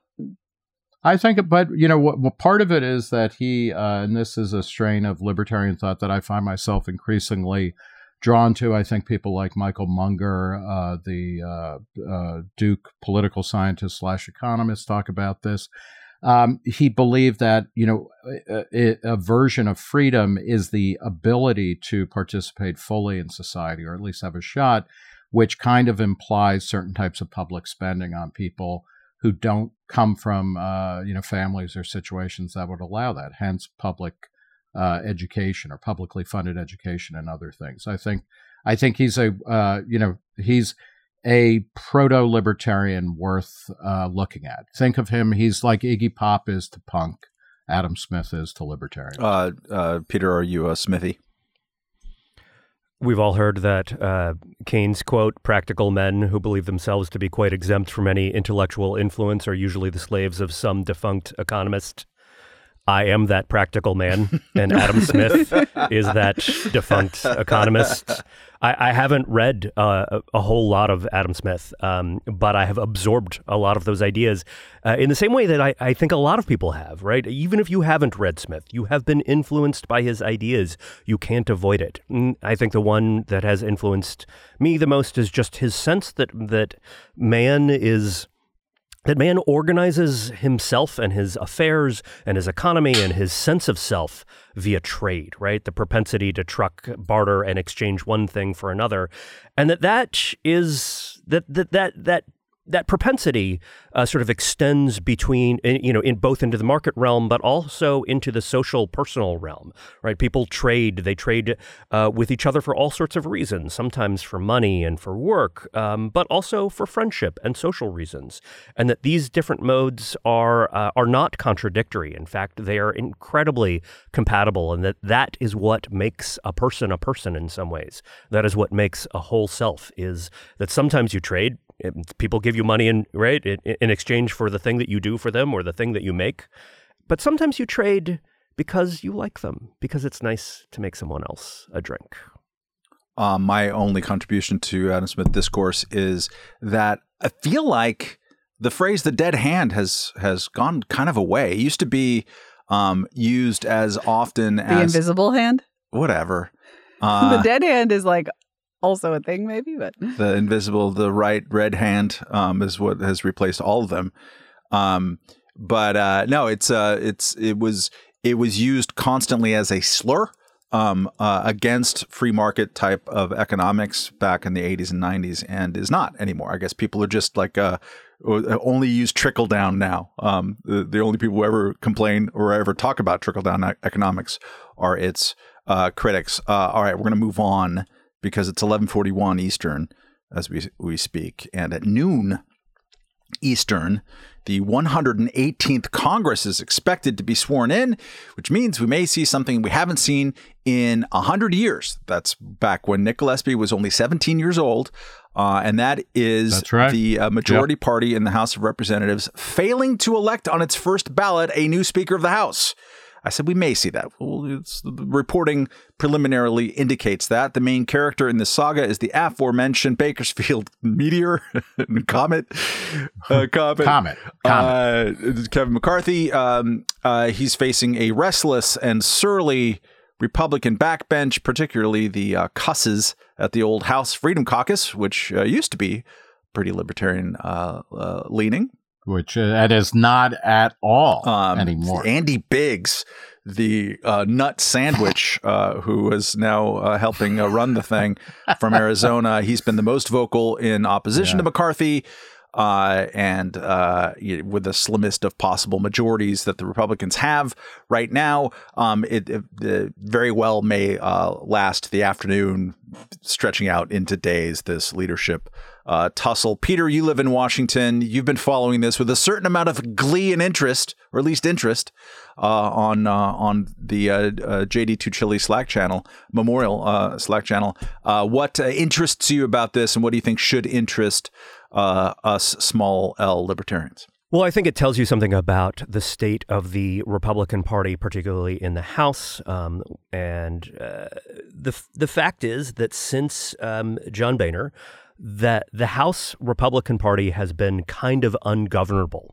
I think, but, you know, what, what part of it is that he, uh, and this is a strain of libertarian thought that I find myself increasingly drawn to. I think people like Michael Munger, uh, the uh, uh, Duke political scientist slash economist, talk about this. Um, he believed that, you know, a, a version of freedom is the ability to participate fully in society, or at least have a shot, which kind of implies certain types of public spending on people who don't come from, uh, you know, families or situations that would allow that, hence public uh, education or publicly funded education and other things. I think, I think he's a, uh, you know, he's a proto-libertarian worth uh, looking at. Think of him, he's like Iggy Pop is to punk, Adam Smith is to libertarian. Uh, uh, Peter, are you a Smithy? We've all heard that uh, Keynes quote, "Practical men who believe themselves to be quite exempt from any intellectual influence are usually the slaves of some defunct economist." I am that practical man, and Adam Smith is that defunct economist. I, I haven't read uh, a, a whole lot of Adam Smith, um, but I have absorbed a lot of those ideas uh, in the same way that I, I think a lot of people have, right? Even if you haven't read Smith, you have been influenced by his ideas. You can't avoid it. And I think the one that has influenced me the most is just his sense that that man is... that man organizes himself and his affairs and his economy and his sense of self via trade, right? The propensity to truck, barter, and exchange one thing for another. And that that is, that that that that that propensity uh, sort of extends between, you know, in both into the market realm, but also into the social, personal realm, right? People trade, they trade uh, with each other for all sorts of reasons, sometimes for money and for work, um, but also for friendship and social reasons. And that these different modes are uh, are not contradictory. In fact, they are incredibly compatible, and that that is what makes a person a person in some ways. That is what makes a whole self, is that sometimes you trade. People give you money in, right, in, in exchange for the thing that you do for them or the thing that you make. But sometimes you trade because you like them, because it's nice to make someone else a drink. Um, my only contribution to Adam Smith discourse is that I feel like the phrase "the dead hand" has has gone kind of away. It used to be um, used as often the as the invisible hand. Whatever. Uh, the dead hand is like also a thing, maybe, but the invisible, the right red hand um, is what has replaced all of them. Um, but uh, no, it's uh, it's it was it was used constantly as a slur um, uh, against free market type of economics back in the eighties and nineties, and is not anymore. I guess people are just like uh, only use trickle down now. Um, the, the only people who ever complain or ever talk about trickle down economics are its uh, critics. Uh, all right, we're going to move on, because it's eleven forty-one Eastern as we we speak. And at noon, Eastern. The one hundred eighteenth Congress is expected to be sworn in, which means we may see something we haven't seen in one hundred years. That's back when Nick Gillespie was only seventeen years old. Uh, and that is That's right. the uh, majority Yep. party in the House of Representatives failing to elect on its first ballot a new Speaker of the House. I said we may see that. Well, it's, the reporting preliminarily indicates that. The main character in this saga is the aforementioned Bakersfield meteor, comet, uh, comet, Comet. Uh, Kevin McCarthy. Um, uh, he's facing a restless and surly Republican backbench, particularly the uh, cusses at the old House Freedom Caucus, which uh, used to be pretty libertarian uh, uh, leaning. Which uh, it is not at all Um, anymore. Andy Biggs, the uh, nut sandwich, uh, who is now uh, helping uh, run the thing from Arizona. He's been the most vocal in opposition Yeah. to McCarthy, uh, and uh, with the slimmest of possible majorities that the Republicans have right now. Um, it, it, it very well may uh, last the afternoon, stretching out into days, this leadership Uh, tussle. Peter, you live in Washington. You've been following this with a certain amount of glee and interest, or at least interest, uh, on uh, on the uh, uh, J D Tuccilli Slack channel, Memorial uh, Slack channel. Uh, what uh, interests you about this, and what do you think should interest uh, us small L libertarians? Well, I think it tells you something about the state of the Republican Party, particularly in the House. Um, and uh, the the fact is that since um, John Boehner, that the House Republican Party has been kind of ungovernable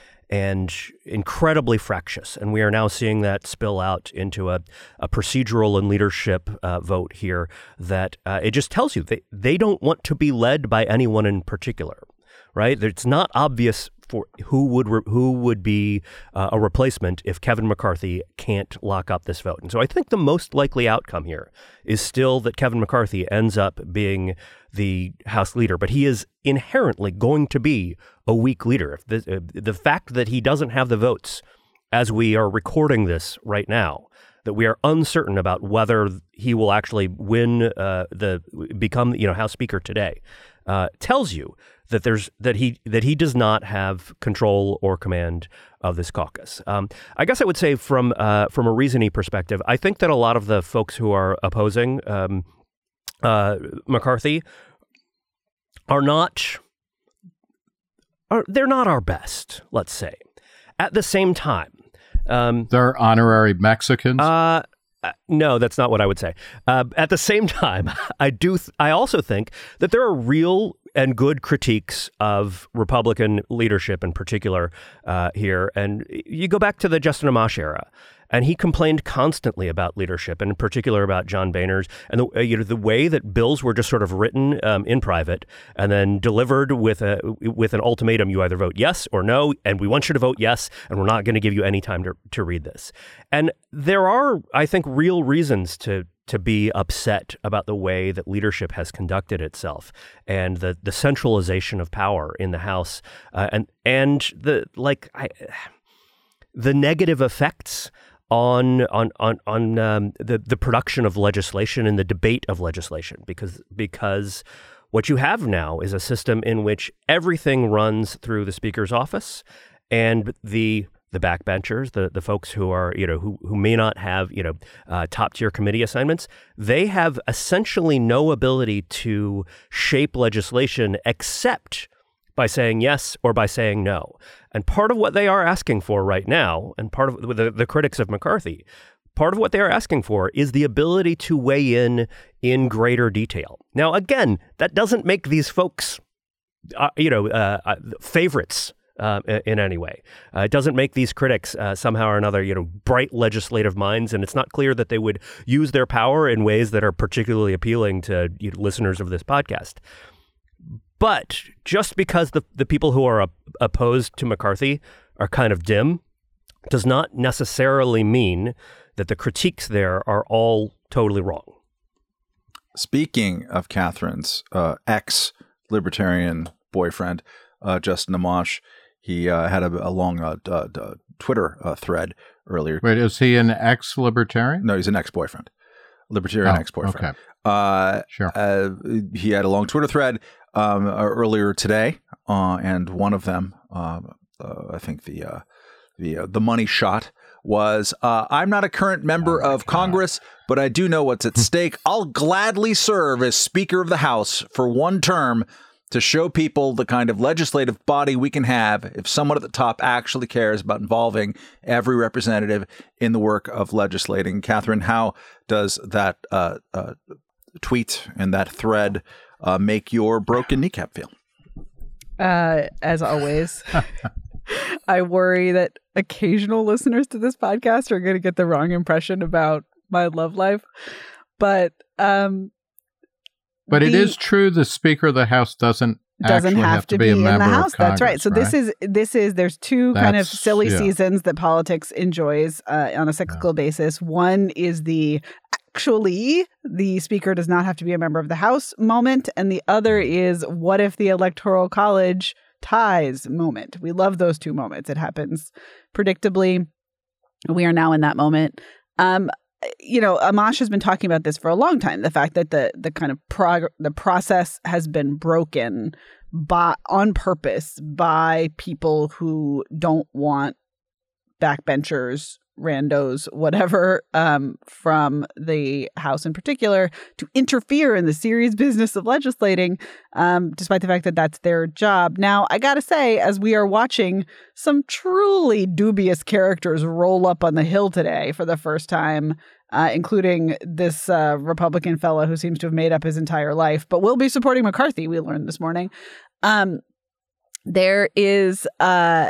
and incredibly fractious. And we are now seeing that spill out into a, a procedural and leadership uh, vote here that uh, it just tells you they, they don't want to be led by anyone in particular, right? It's not obvious for who would re- who would be uh, a replacement if Kevin McCarthy can't lock up this vote. And so I think the most likely outcome here is still that Kevin McCarthy ends up being the House leader, but he is inherently going to be a weak leader. If the, uh, the fact that he doesn't have the votes as we are recording this right now, that we are uncertain about whether he will actually win uh, the become you know House Speaker today, uh, tells you that there's that he that he does not have control or command of this caucus. Um, I guess I would say from uh, from a reasoning perspective, I think that a lot of the folks who are opposing um, uh, McCarthy are not are they're not our best. Let's say. At the same time, um, They're honorary Mexicans. uh, uh, no, that's not what I would say. Uh, at the same time, I do. Th- I also think that there are real and good critiques of Republican leadership in particular uh, here. And you go back to the Justin Amash era, and he complained constantly about leadership, and in particular about John Boehner's and the, uh, you know, the way that bills were just sort of written um, in private and then delivered with a with an ultimatum: you either vote yes or no, and we want you to vote yes, and we're not going to give you any time to to read this. And there are, I think, real reasons to. to be upset about the way that leadership has conducted itself and the, the centralization of power in the House uh, and and the like I, the negative effects on on on on um, the the production of legislation and the debate of legislation because because what you have now is a system in which everything runs through the Speaker's office and the the backbenchers, the, the folks who are, you know, who, who may not have, you know, uh, top tier committee assignments, they have essentially no ability to shape legislation except by saying yes or by saying no. And part of what they are asking for right now, and part of the, the critics of McCarthy, part of what they are asking for is the ability to weigh in in greater detail. Now, again, that doesn't make these folks, uh, you know, uh, uh, favorites Uh, in any way. Uh, it doesn't make these critics uh, somehow or another, you know, bright legislative minds, and it's not clear that they would use their power in ways that are particularly appealing to you know, listeners of this podcast. But just because the, the people who are op- opposed to McCarthy are kind of dim does not necessarily mean that the critiques there are all totally wrong. Speaking of Catherine's uh, ex-libertarian boyfriend, uh, Justin Amash, he uh, had a, a long uh, uh, uh, Twitter uh, thread earlier. Wait, is he an ex-libertarian? No, he's an ex-boyfriend. Libertarian Oh, ex-boyfriend. okay. Uh, Sure. uh, he had a long Twitter thread um, uh, earlier today uh, and one of them, uh, uh, I think the uh, the uh, the money shot was, uh, I'm not a current member oh of God. Congress, but I do know what's at stake. I'll gladly serve as Speaker of the House for one term to show people the kind of legislative body we can have if someone at the top actually cares about involving every representative in the work of legislating. Catherine, how does that uh, uh, tweet and that thread uh, make your broken kneecap feel? Uh, as always, I worry that occasional listeners to this podcast are going to get the wrong impression about my love life. But um, but the, it is true the Speaker of the House doesn't doesn't actually have, have to be, a be in member the House. of Congress, That's right. So right? this is this is there's two That's, kind of silly yeah. seasons that politics enjoys uh, on a cyclical yeah. basis. One is the actually the Speaker does not have to be a member of the House moment, and the other is what if the Electoral College ties moment. We love those two moments. It happens predictably. We are now in that moment. Um, you know, Amash has been talking about this for a long time. The fact that the the kind of prog- the process has been broken by on purpose by people who don't want backbenchers, randos, whatever, um, from the House in particular to interfere in the serious business of legislating, um, despite the fact that that's their job. Now, I gotta say, as we are watching some truly dubious characters roll up on the Hill today for the first time, uh, including this uh, Republican fellow who seems to have made up his entire life, but will be supporting McCarthy, we learned this morning. Um, there is, uh,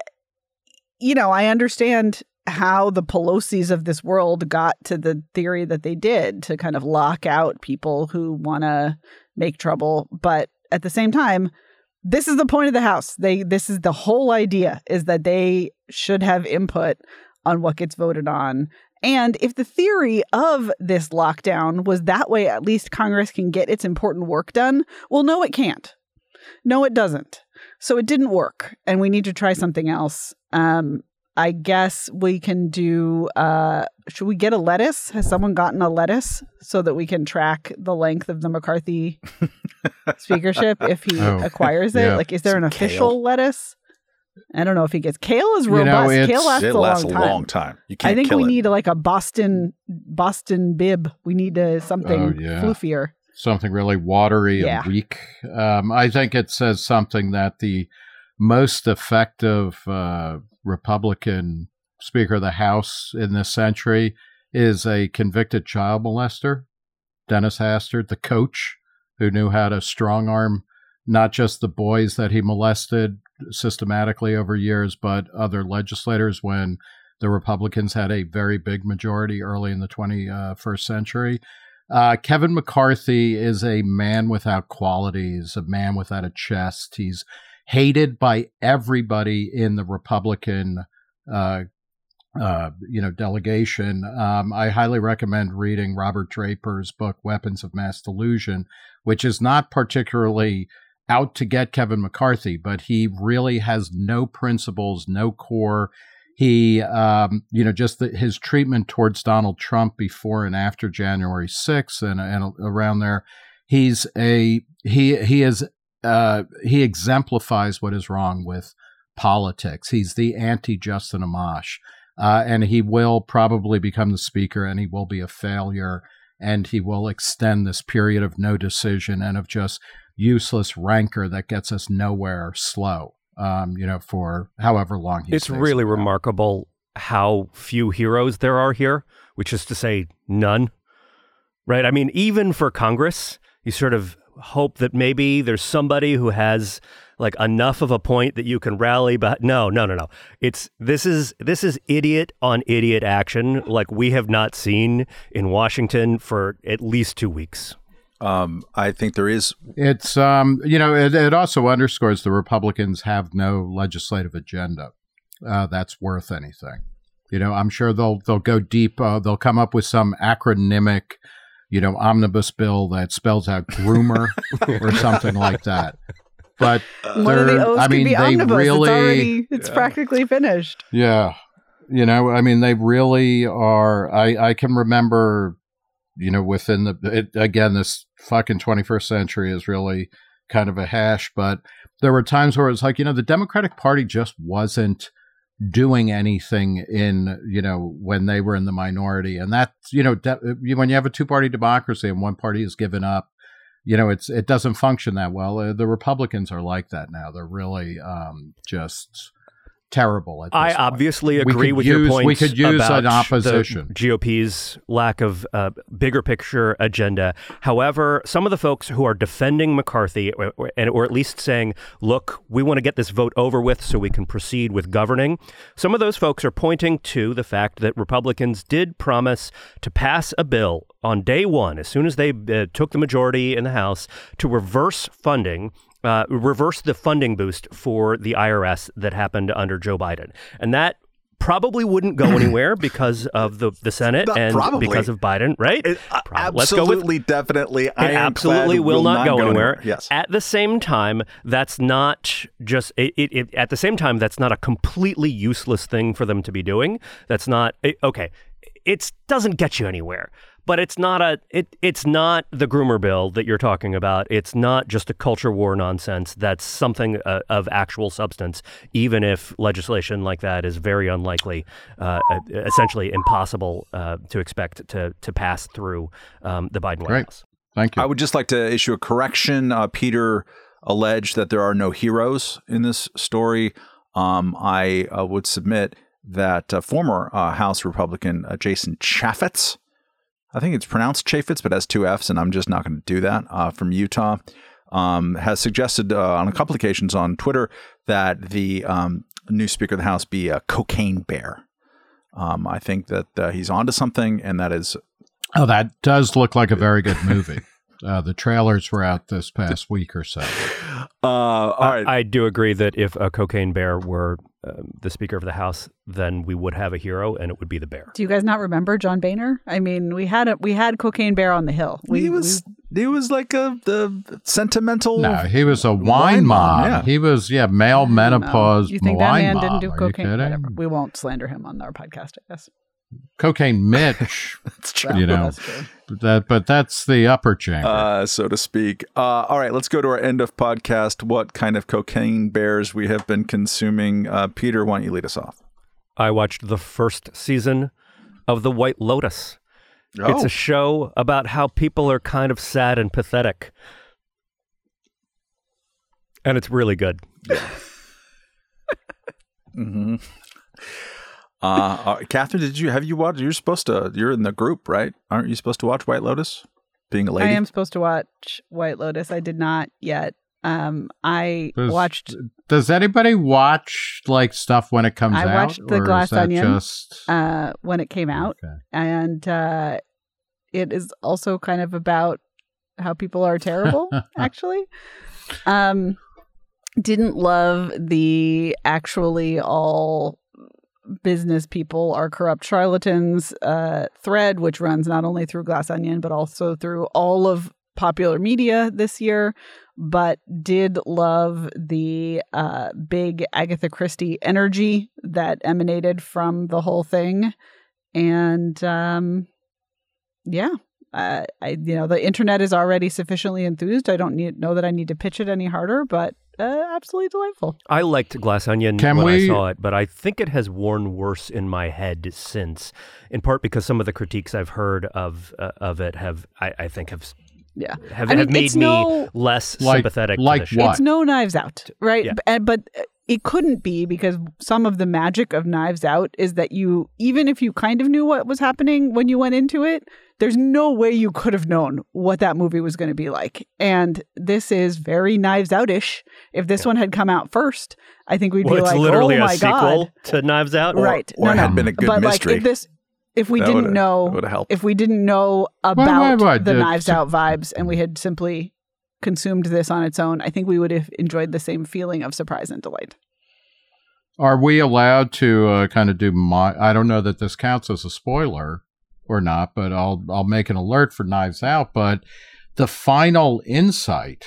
you know, I understand how the Pelosi's of this world got to the theory that they did to kind of lock out people who want to make trouble. But at the same time, this is the point of the House. They this is the whole idea, is that they should have input on what gets voted on. And if the theory of this lockdown was that way, at least Congress can get its important work done. Well, no, it can't. No, it doesn't. So it didn't work. And we need to try something else. Um, I guess we can do, uh, should we get a lettuce? Has someone gotten a lettuce so that we can track the length of the McCarthy speakership if he oh, acquires it? Yeah. Like, is there Some an official kale. lettuce? I don't know if he gets. Kale is robust. You know, kale lasts, it a, lasts long a long time. You can't I think kill we it. need like a Boston Boston bib. We need a, something oh, yeah. floofier. Something really watery yeah. and weak. Um, I think it says something that the most effective uh, Republican Speaker of the House in this century is a convicted child molester, Dennis Hastert, the coach who knew how to strong arm not just the boys that he molested systematically over years, but other legislators when the Republicans had a very big majority early in the twenty-first century. Uh, Kevin McCarthy is a man without qualities, a man without a chest. He's hated by everybody in the Republican, uh, uh, you know, delegation. Um, I highly recommend reading Robert Draper's book, Weapons of Mass Delusion, which is not particularly out to get Kevin McCarthy, but he really has no principles, no core. He, um, you know, just the, his treatment towards Donald Trump before and after January sixth and, and around there, he's a, he, he is, uh, he exemplifies what is wrong with politics. He's the anti-Justin Amash, uh, and he will probably become the speaker, and he will be a failure, and he will extend this period of no decision and of just useless rancor that gets us nowhere slow. Um, you know, for however long he It's really around. remarkable how few heroes there are here, which is to say none, right? I mean, even for Congress, you sort of hope that maybe there's somebody who has like enough of a point that you can rally, but no, no, no, no. It's this is this is idiot on idiot action like we have not seen in Washington for at least two weeks. Um, I think there is. It's, um, you know, it, it also underscores the Republicans have no legislative agenda uh, that's worth anything. You know, I'm sure they'll they'll go deep. Uh, they'll come up with some acronymic, you know, omnibus bill that spells out groomer or something like that. But one of the O's I mean, could be they omnibus. really, it's already, it's yeah. practically finished. Yeah, you know, I mean, they really are. I I can remember. You know, within the, it, again, this fucking twenty-first century is really kind of a hash, but there were times where it was like, you know, the Democratic Party just wasn't doing anything in, you know, when they were in the minority. And that, you know, de- when you have a two-party democracy and one party is given up, you know, it's it doesn't function that well. Uh, the Republicans are like that now. They're really um, just terrible at this I point. obviously agree with use, your points we could use about an opposition. the G O P's lack of uh, bigger picture agenda. However, some of the folks who are defending McCarthy, or, or, or at least saying, look, we want to get this vote over with so we can proceed with governing, some of those folks are pointing to the fact that Republicans did promise to pass a bill on day one, as soon as they uh, took the majority in the House, to reverse funding Uh, reverse the funding boost for the I R S that happened under Joe Biden. And that probably wouldn't go anywhere because of the, the Senate Not and probably. because of Biden, right? It, uh, Prob- absolutely, with, definitely. It absolutely will, will not, not go, go anywhere. anywhere. Yes. At the same time, that's not just, it, it, it, at the same time, that's not a completely useless thing for them to be doing. That's not, it, okay, it doesn't get you anywhere. But it's not a it it's not the groomer bill that you're talking about. It's not just a culture war nonsense. That's something uh, of actual substance, even if legislation like that is very unlikely, uh, essentially impossible uh, to expect to to pass through um, the Biden White Great. House. Thank you. I would just like to issue a correction. Uh, Peter alleged that there are no heroes in this story. Um, I uh, would submit that uh, former uh, House Republican uh, Jason Chaffetz, I think it's pronounced Chaffetz, but has two F's, and I'm just not going to do that, uh, from Utah, um, has suggested uh, on a couple occasions on Twitter that the um, new Speaker of the House be a cocaine bear. Um, I think that uh, he's onto something, and that is... Oh, that does look like a very good movie. Uh, the trailers were out this past week or so. Uh, all right. I, I do agree that if a cocaine bear were um, the Speaker of the House, then we would have a hero, and it would be the bear. Do you guys not remember John Boehner? I mean, we had a we had Cocaine Bear on the Hill. We, he was we, he was like a the sentimental. No, he was a wine, wine mob. mob, yeah. He was yeah male menopause. You think wine that man mob. didn't do Are cocaine? You Whatever. kidding? We won't slander him on our podcast, I guess. Cocaine Mitch. That's true. You know, That's true. that, but that's the upper chamber. Uh, so to speak. Uh, all right, let's go to our end of podcast. What kind of cocaine bears we have been consuming? Uh, Peter, why don't you lead us off? I watched the first season of The White Lotus. Oh. It's a show about how people are kind of sad and pathetic. And it's really good. Mm-hmm. Uh, uh, Catherine, did you have you watched? You're supposed to. You're in the group, right? Aren't you supposed to watch White Lotus? Being a lady, I am supposed to watch White Lotus. I did not yet. Um, I Does- watched Does anybody watch like stuff when it comes I out? watched The or is Glass that Onion. Just... uh, when it came out, Okay. and uh, it is also kind of about how people are terrible. Actually, um, didn't love the actually all business people are corrupt charlatans uh, thread, which runs not only through Glass Onion, but also through all of popular media this year, but did love the uh, big Agatha Christie energy that emanated from the whole thing. And um, yeah, uh, I you know, the internet is already sufficiently enthused. I don't need know that I need to pitch it any harder, but uh, absolutely delightful. I liked Glass Onion Can when we- I saw it, but I think it has worn worse in my head since, in part because some of the critiques I've heard of uh, of it have, I, I think, have Yeah. have, I mean, have made it's me no- less Like- sympathetic like to the show. what? It's no Knives Out, right? Yeah. B- But it couldn't be, because some of the magic of Knives Out is that you, even if you kind of knew what was happening when you went into it, there's no way you could have known what that movie was going to be like. And this is very Knives Out-ish. If this one had come out first, I think we'd well, be it's like, literally oh a my sequel God. to Knives Out. Right. Or no, no. had been a good but mystery. like if this, if we That didn't would've- know, would've helped. if we didn't know wait, about wait. the Uh, Knives so- Out vibes and we had simply consumed this on its own, I think we would have enjoyed the same feeling of surprise and delight. Are we allowed to uh, kind of do my? I don't know that this counts as a spoiler or not, but I'll I'll make an alert for Knives Out. But the final insight,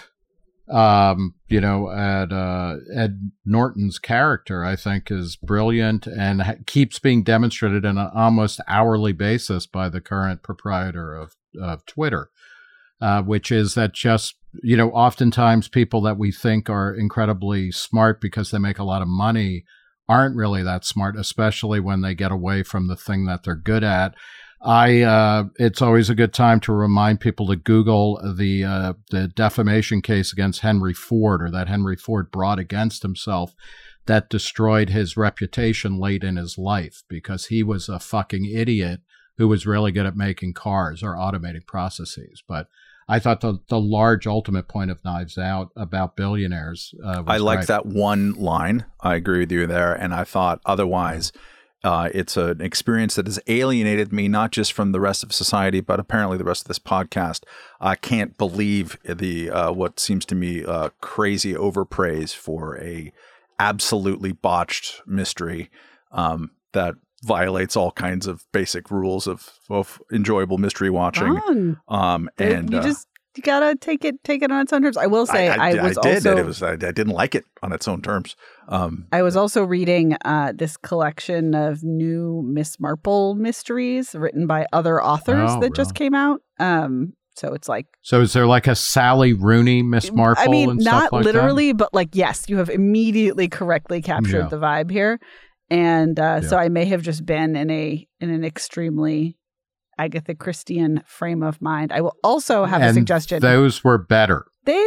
um, you know, at uh, Ed Norton's character, I think, is brilliant and ha- keeps being demonstrated on an almost hourly basis by the current proprietor of of Twitter, uh, which is that just you know, oftentimes people that we think are incredibly smart because they make a lot of money aren't really that smart, especially when they get away from the thing that they're good at. I, uh, it's always a good time to remind people to Google the, uh, the defamation case against Henry Ford, or that Henry Ford brought against himself, that destroyed his reputation late in his life because he was a fucking idiot who was really good at making cars or automating processes. But I thought the, the large ultimate point of Knives Out about billionaires uh, was I like great. that one line. I agree with you there. And I thought otherwise, uh, it's an experience that has alienated me, not just from the rest of society, but apparently the rest of this podcast. I can't believe the uh, what seems to me uh, crazy overpraise for a absolutely botched mystery um, that violates all kinds of basic rules of, of enjoyable mystery watching. Fun. Um, Dude, and you uh, just you gotta take it take it on its own terms. I will say I, I, I, was I did. also It was I, I didn't like it on its own terms. Um, I was also reading uh, this collection of new Miss Marple mysteries written by other authors Oh, that just really? came out. Um, so it's like So is there like a Sally Rooney, Miss Marple, I mean, and not stuff like literally, but like yes, you have immediately correctly captured Yeah. the vibe here. And uh, so Yeah. I may have just been in a in an extremely Agatha Christian frame of mind. I will also that? have and a suggestion. Those were better. They,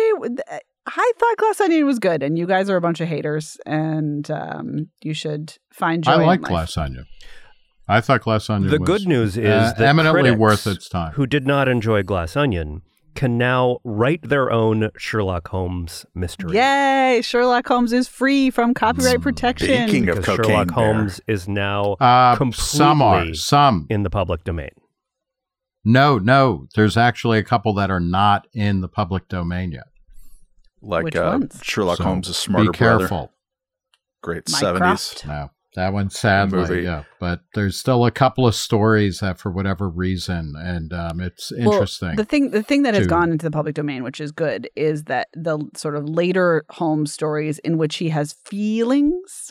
I thought Glass Onion was good, and you guys are a bunch of haters, and um, you should find joy I like in life. Glass Onion. I thought Glass Onion The was good news is uh, that eminently critics worth its time. who did not enjoy Glass Onion can now write their own Sherlock Holmes mystery. Yay! Sherlock Holmes is free from copyright Mm, protection. Speaking of Because cocaine, Sherlock there. Holmes is now Uh, completely some are. Some. in the public domain. No, no. There's actually a couple that are not in the public domain yet. like Which uh, ones? Sherlock So Holmes' smarter be careful. brother. Great seventies. Mycroft. No, that one sadly, Movie. yeah. But there's still a couple of stories that, for whatever reason, and um, it's interesting. Well, the thing, the thing that has to- gone into the public domain, which is good, is that the sort of later Holmes stories in which he has feelings,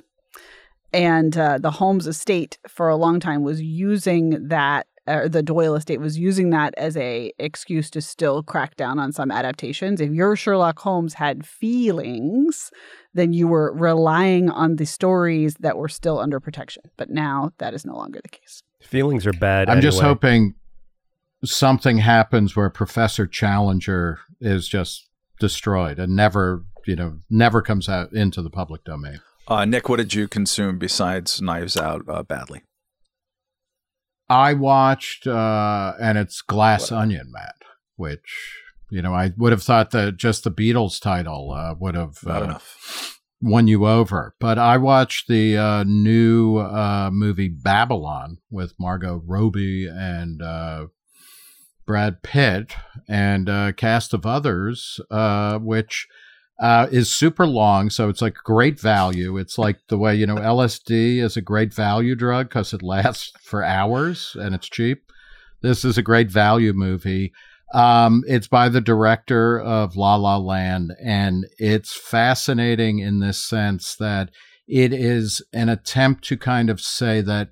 and uh, the Holmes estate for a long time was using that. Or the Doyle estate was using that as a excuse to still crack down on some adaptations. If your Sherlock Holmes had feelings, then you were relying on the stories that were still under protection. But now that is no longer the case. Feelings are bad. I'm just anyway. hoping something happens where Professor Challenger is just destroyed and never, you know, never comes out into the public domain. Uh, Nick, what did you consume besides Knives Out uh, badly? I watched, uh, and it's Glass Onion, Matt, which, you know, I would have thought that just the Beatles title uh, would have Not uh, enough. won you over. But I watched the uh, new uh, movie Babylon with Margot Robbie and uh, Brad Pitt and a cast of others, uh, which uh, is super long. So it's like great value. It's like the way, you know, L S D is a great value drug because it lasts for hours and it's cheap. This is a great value movie. Um, it's by the director of La La Land, and it's fascinating in this sense that it is an attempt to kind of say that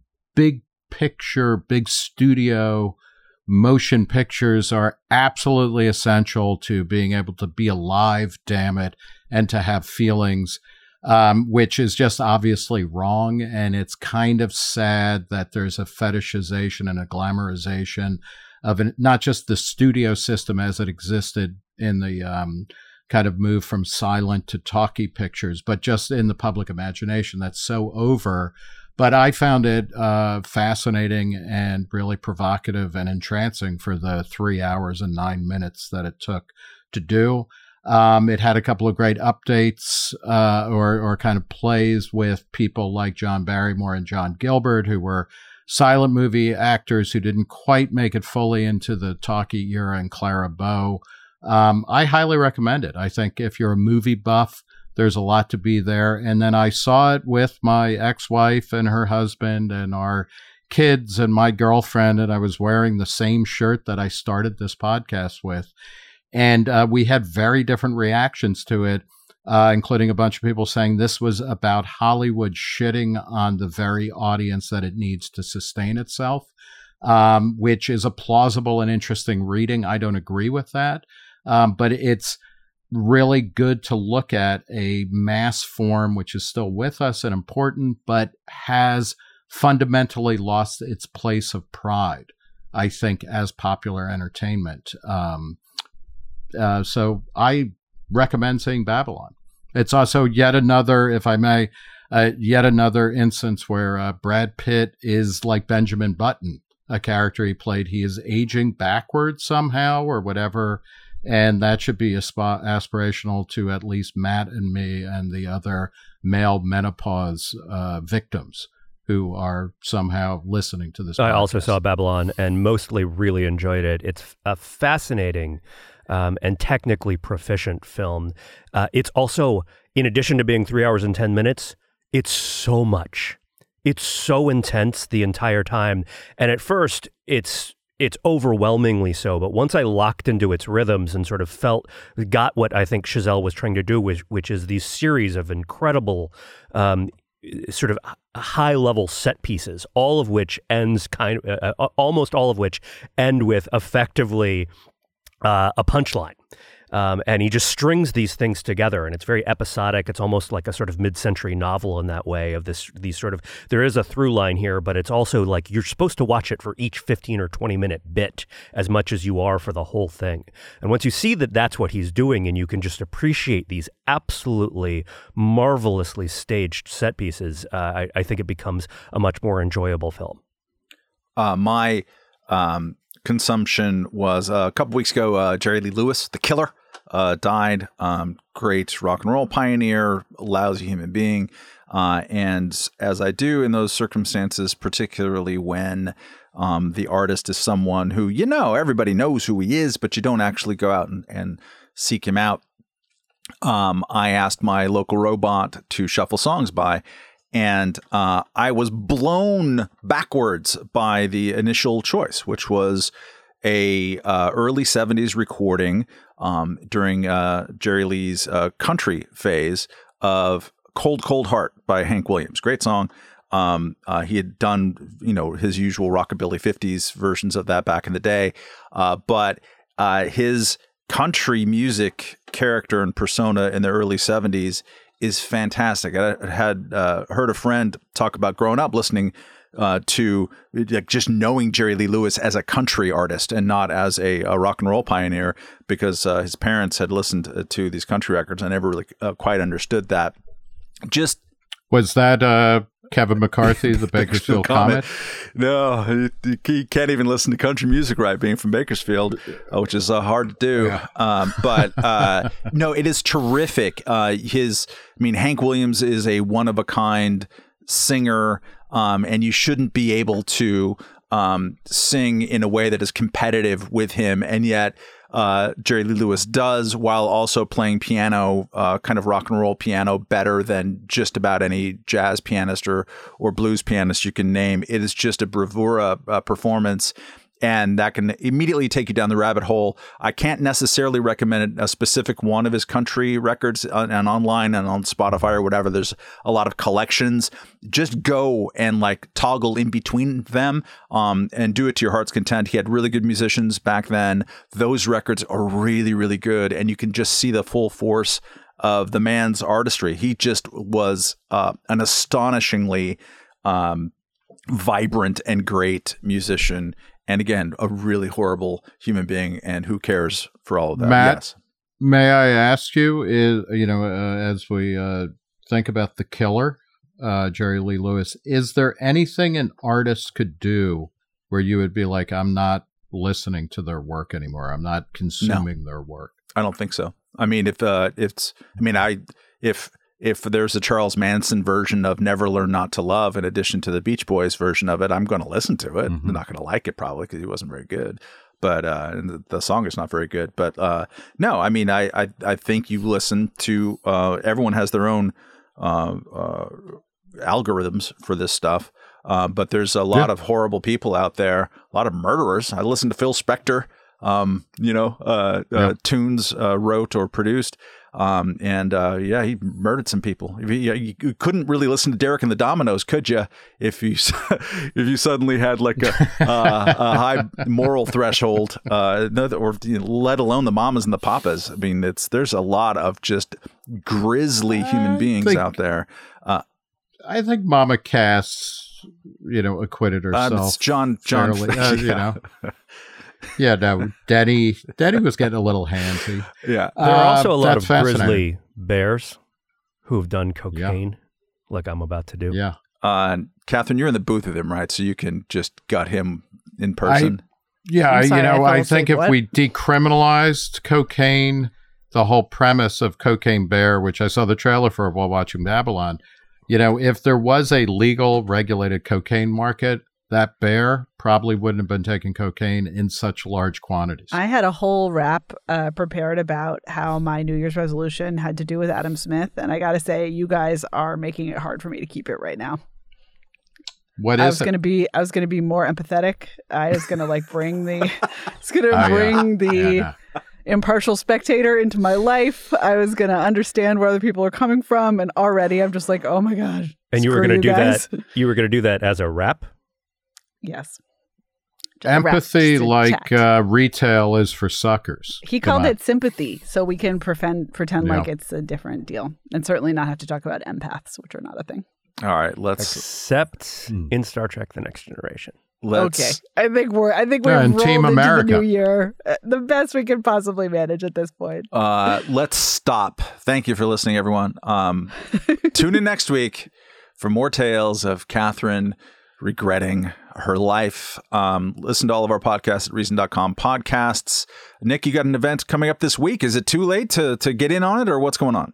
big picture, big studio motion pictures are absolutely essential to being able to be alive, damn it, and to have feelings, um, which is just obviously wrong. And it's kind of sad that there's a fetishization and a glamorization of an, not just the studio system as it existed in the um, kind of move from silent to talkie pictures, but just in the public imagination that's so over. But I found it uh, fascinating and really provocative and entrancing for the three hours and nine minutes that it took to do. Um, it had a couple of great updates uh, or, or kind of plays with people like John Barrymore and John Gilbert, who were silent movie actors who didn't quite make it fully into the talkie era, and Clara Bow. Um, I highly recommend it. I think if you're a movie buff, there's a lot to be there. And then I saw it with my ex-wife and her husband and our kids and my girlfriend, and I was wearing the same shirt that I started this podcast with. And uh, we had very different reactions to it, uh, including a bunch of people saying this was about Hollywood shitting on the very audience that it needs to sustain itself, um, which is a plausible and interesting reading. I don't agree with that. Um, but it's really good to look at a mass form which is still with us and important, but has fundamentally lost its place of pride, I think, as popular entertainment. Um, uh, so I recommend seeing Babylon. It's also yet another, if I may, uh, yet another instance where uh, Brad Pitt is like Benjamin Button, a character he played. He is aging backwards somehow or whatever. And that should be asp- aspirational to at least Matt and me and the other male menopause uh, victims who are somehow listening to this. I podcast. also saw Babylon and mostly really enjoyed it. It's a fascinating um, and technically proficient film. Uh, it's also, in addition to being three hours and ten minutes, it's so much. It's so intense the entire time. And at first, it's It's overwhelmingly so, but once I locked into its rhythms and sort of felt, got what I think Chazelle was trying to do, which, which is these series of incredible um, sort of high-level set pieces, all of which ends kind of, uh, almost all of which end with effectively uh, a punchline. Um, and he just strings these things together, and it's very episodic. It's almost like a sort of mid-century novel in that way. Of this, these sort of, there is a through line here, but it's also like you're supposed to watch it for each fifteen or twenty minute bit as much as you are for the whole thing. And once you see that that's what he's doing, and you can just appreciate these absolutely marvelously staged set pieces, uh, I, I think it becomes a much more enjoyable film. Uh, my um, consumption was uh, a couple weeks ago. Uh, Jerry Lee Lewis, The Killer. Uh, died, um, great rock and roll pioneer, lousy human being. Uh, and as I do in those circumstances, particularly when um, the artist is someone who, you know, everybody knows who he is, but you don't actually go out and, and seek him out. Um, I asked my local robot to shuffle songs by, and uh, I was blown backwards by the initial choice, which was a uh, early seventies recording um, during uh, Jerry Lee's uh, country phase of Cold, Cold Heart by Hank Williams. Great song. Um, uh, he had done, you know, his usual rockabilly fifties versions of that back in the day. Uh, but uh, his country music character and persona in the early seventies is fantastic. I had uh, heard a friend talk about growing up listening Uh, to like, just knowing Jerry Lee Lewis as a country artist and not as a, a rock and roll pioneer, because uh, his parents had listened to these country records. I never really uh, quite understood that. Just was that uh, Kevin McCarthy, the Bakersfield Comet? No, he, he can't even listen to country music right, being from Bakersfield, uh, which is uh, hard to do. Yeah. Um, but uh, no, it is terrific. Uh, his, I mean, Hank Williams is a one of a kind singer. Um, and you shouldn't be able to um, sing in a way that is competitive with him. And yet uh, Jerry Lee Lewis does, while also playing piano, uh, kind of rock and roll piano, better than just about any jazz pianist or, or blues pianist you can name. It is just a bravura uh, performance. And that can immediately take you down the rabbit hole. I can't necessarily recommend a specific one of his country records on, and online and on Spotify or whatever. There's a lot of collections. Just go and like toggle in between them um, and do it to your heart's content. He had really good musicians back then. Those records are really, really good. And you can just see the full force of the man's artistry. He just was uh, an astonishingly um, vibrant and great musician. And again, a really horrible human being, and who cares for all of that? Matt, yes. May I ask you, is you know, uh, as we uh, think about The Killer, uh, Jerry Lee Lewis, is there anything an artist could do where you would be like, I'm not listening to their work anymore, I'm not consuming no. their work? I don't think so. I mean, if uh, it's, I mean, I if. If there's a Charles Manson version of Never Learn Not to Love, in addition to the Beach Boys version of it, I'm going to listen to it. Mm-hmm. I'm not going to like it probably because he wasn't very good, but uh, and the, the song is not very good. But uh, no, I mean, I, I, I think you listen to, uh, everyone has their own uh, uh, algorithms for this stuff. Uh, but there's a lot yeah. of horrible people out there, a lot of murderers. I listen to Phil Spector, um, you know, uh, yeah. uh, tunes uh, wrote or produced. Um, and uh, yeah, he murdered some people. You, you, you couldn't really listen to Derek and the Dominoes, could you? If you if you suddenly had like a, uh, a high moral threshold, uh, or you know, let alone the mamas and the papas. I mean, it's there's a lot of just grisly human beings think, out there. Uh, I think Mama Cass, you know, acquitted herself. Uh, it's John John, fairly, uh, yeah. you know. Yeah, no, Denny, Denny was getting a little handsy. Yeah. There are also Uh, a lot of that's grizzly bears who have done cocaine, like I'm about to do. Yeah. Uh, Catherine, you're in the booth with him, right? So you can just gut him in person. Yeah, I'm sorry, you I know, fell I think asleep. if What? we decriminalized cocaine, the whole premise of Cocaine Bear, which I saw the trailer for while watching Babylon, you know, if there was a legal regulated cocaine market, that bear probably wouldn't have been taking cocaine in such large quantities. I had a whole rap uh, prepared about how my New Year's resolution had to do with Adam Smith, and I got to say, you guys are making it hard for me to keep it right now. What I is was it? gonna be, I was gonna be more empathetic. I was gonna like bring the, I was gonna Oh, yeah. bring the Yeah, no. impartial spectator into my life. I was gonna understand where other people are coming from, and already I'm just like, oh my god. And you were screw going to do guys. that. You were going to do that as a rap. Yes. Just a rap, Empathy, just a like chat. uh, retail, is for suckers. He Come called on. it sympathy, so we can pretend pretend Yeah. like it's a different deal, and certainly not have to talk about empaths, which are not a thing. All right, let's Except Hmm. in Star Trek: The Next Generation. let's Okay, I think we're I think we've Yeah, and rolled Team into America. the new year uh, the best we can possibly manage at this point. uh, let's stop. Thank you for listening, everyone. Um, tune in next week for more tales of Catherine regretting her life. Um, listen to all of our podcasts at reason dot com podcasts. Nick, you got an event coming up this week. Is it too late to to get in on it, or what's going on?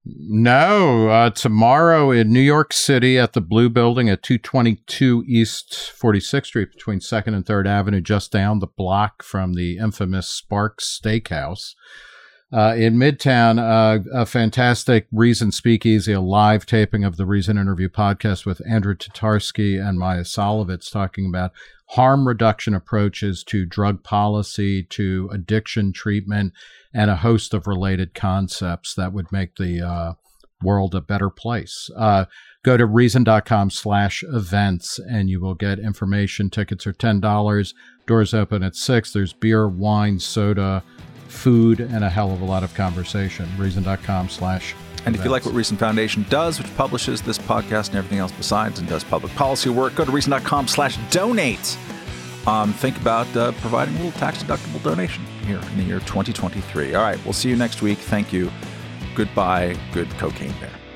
No, uh, tomorrow in New York City at the Blue Building at two twenty-two East forty-sixth Street between second and third Avenue, just down the block from the infamous Sparks Steakhouse. Uh, in Midtown, uh, a fantastic Reason Speakeasy, a live taping of the Reason Interview podcast with Andrew Tatarsky and Maya Solovitz talking about harm reduction approaches to drug policy, to addiction treatment, and a host of related concepts that would make the uh, world a better place. Uh, go to reason dot com slash events and you will get information. Tickets are ten dollars. Doors open at six. There's beer, wine, soda, food, and a hell of a lot of conversation. reason dot com slash And if you like what Reason Foundation does, which publishes this podcast and everything else besides and does public policy work, go to reason dot com slash donate. Um, think about uh, providing a little tax-deductible donation here in the year twenty twenty-three. All right, we'll see you next week. Thank you. Goodbye, good Cocaine Bear.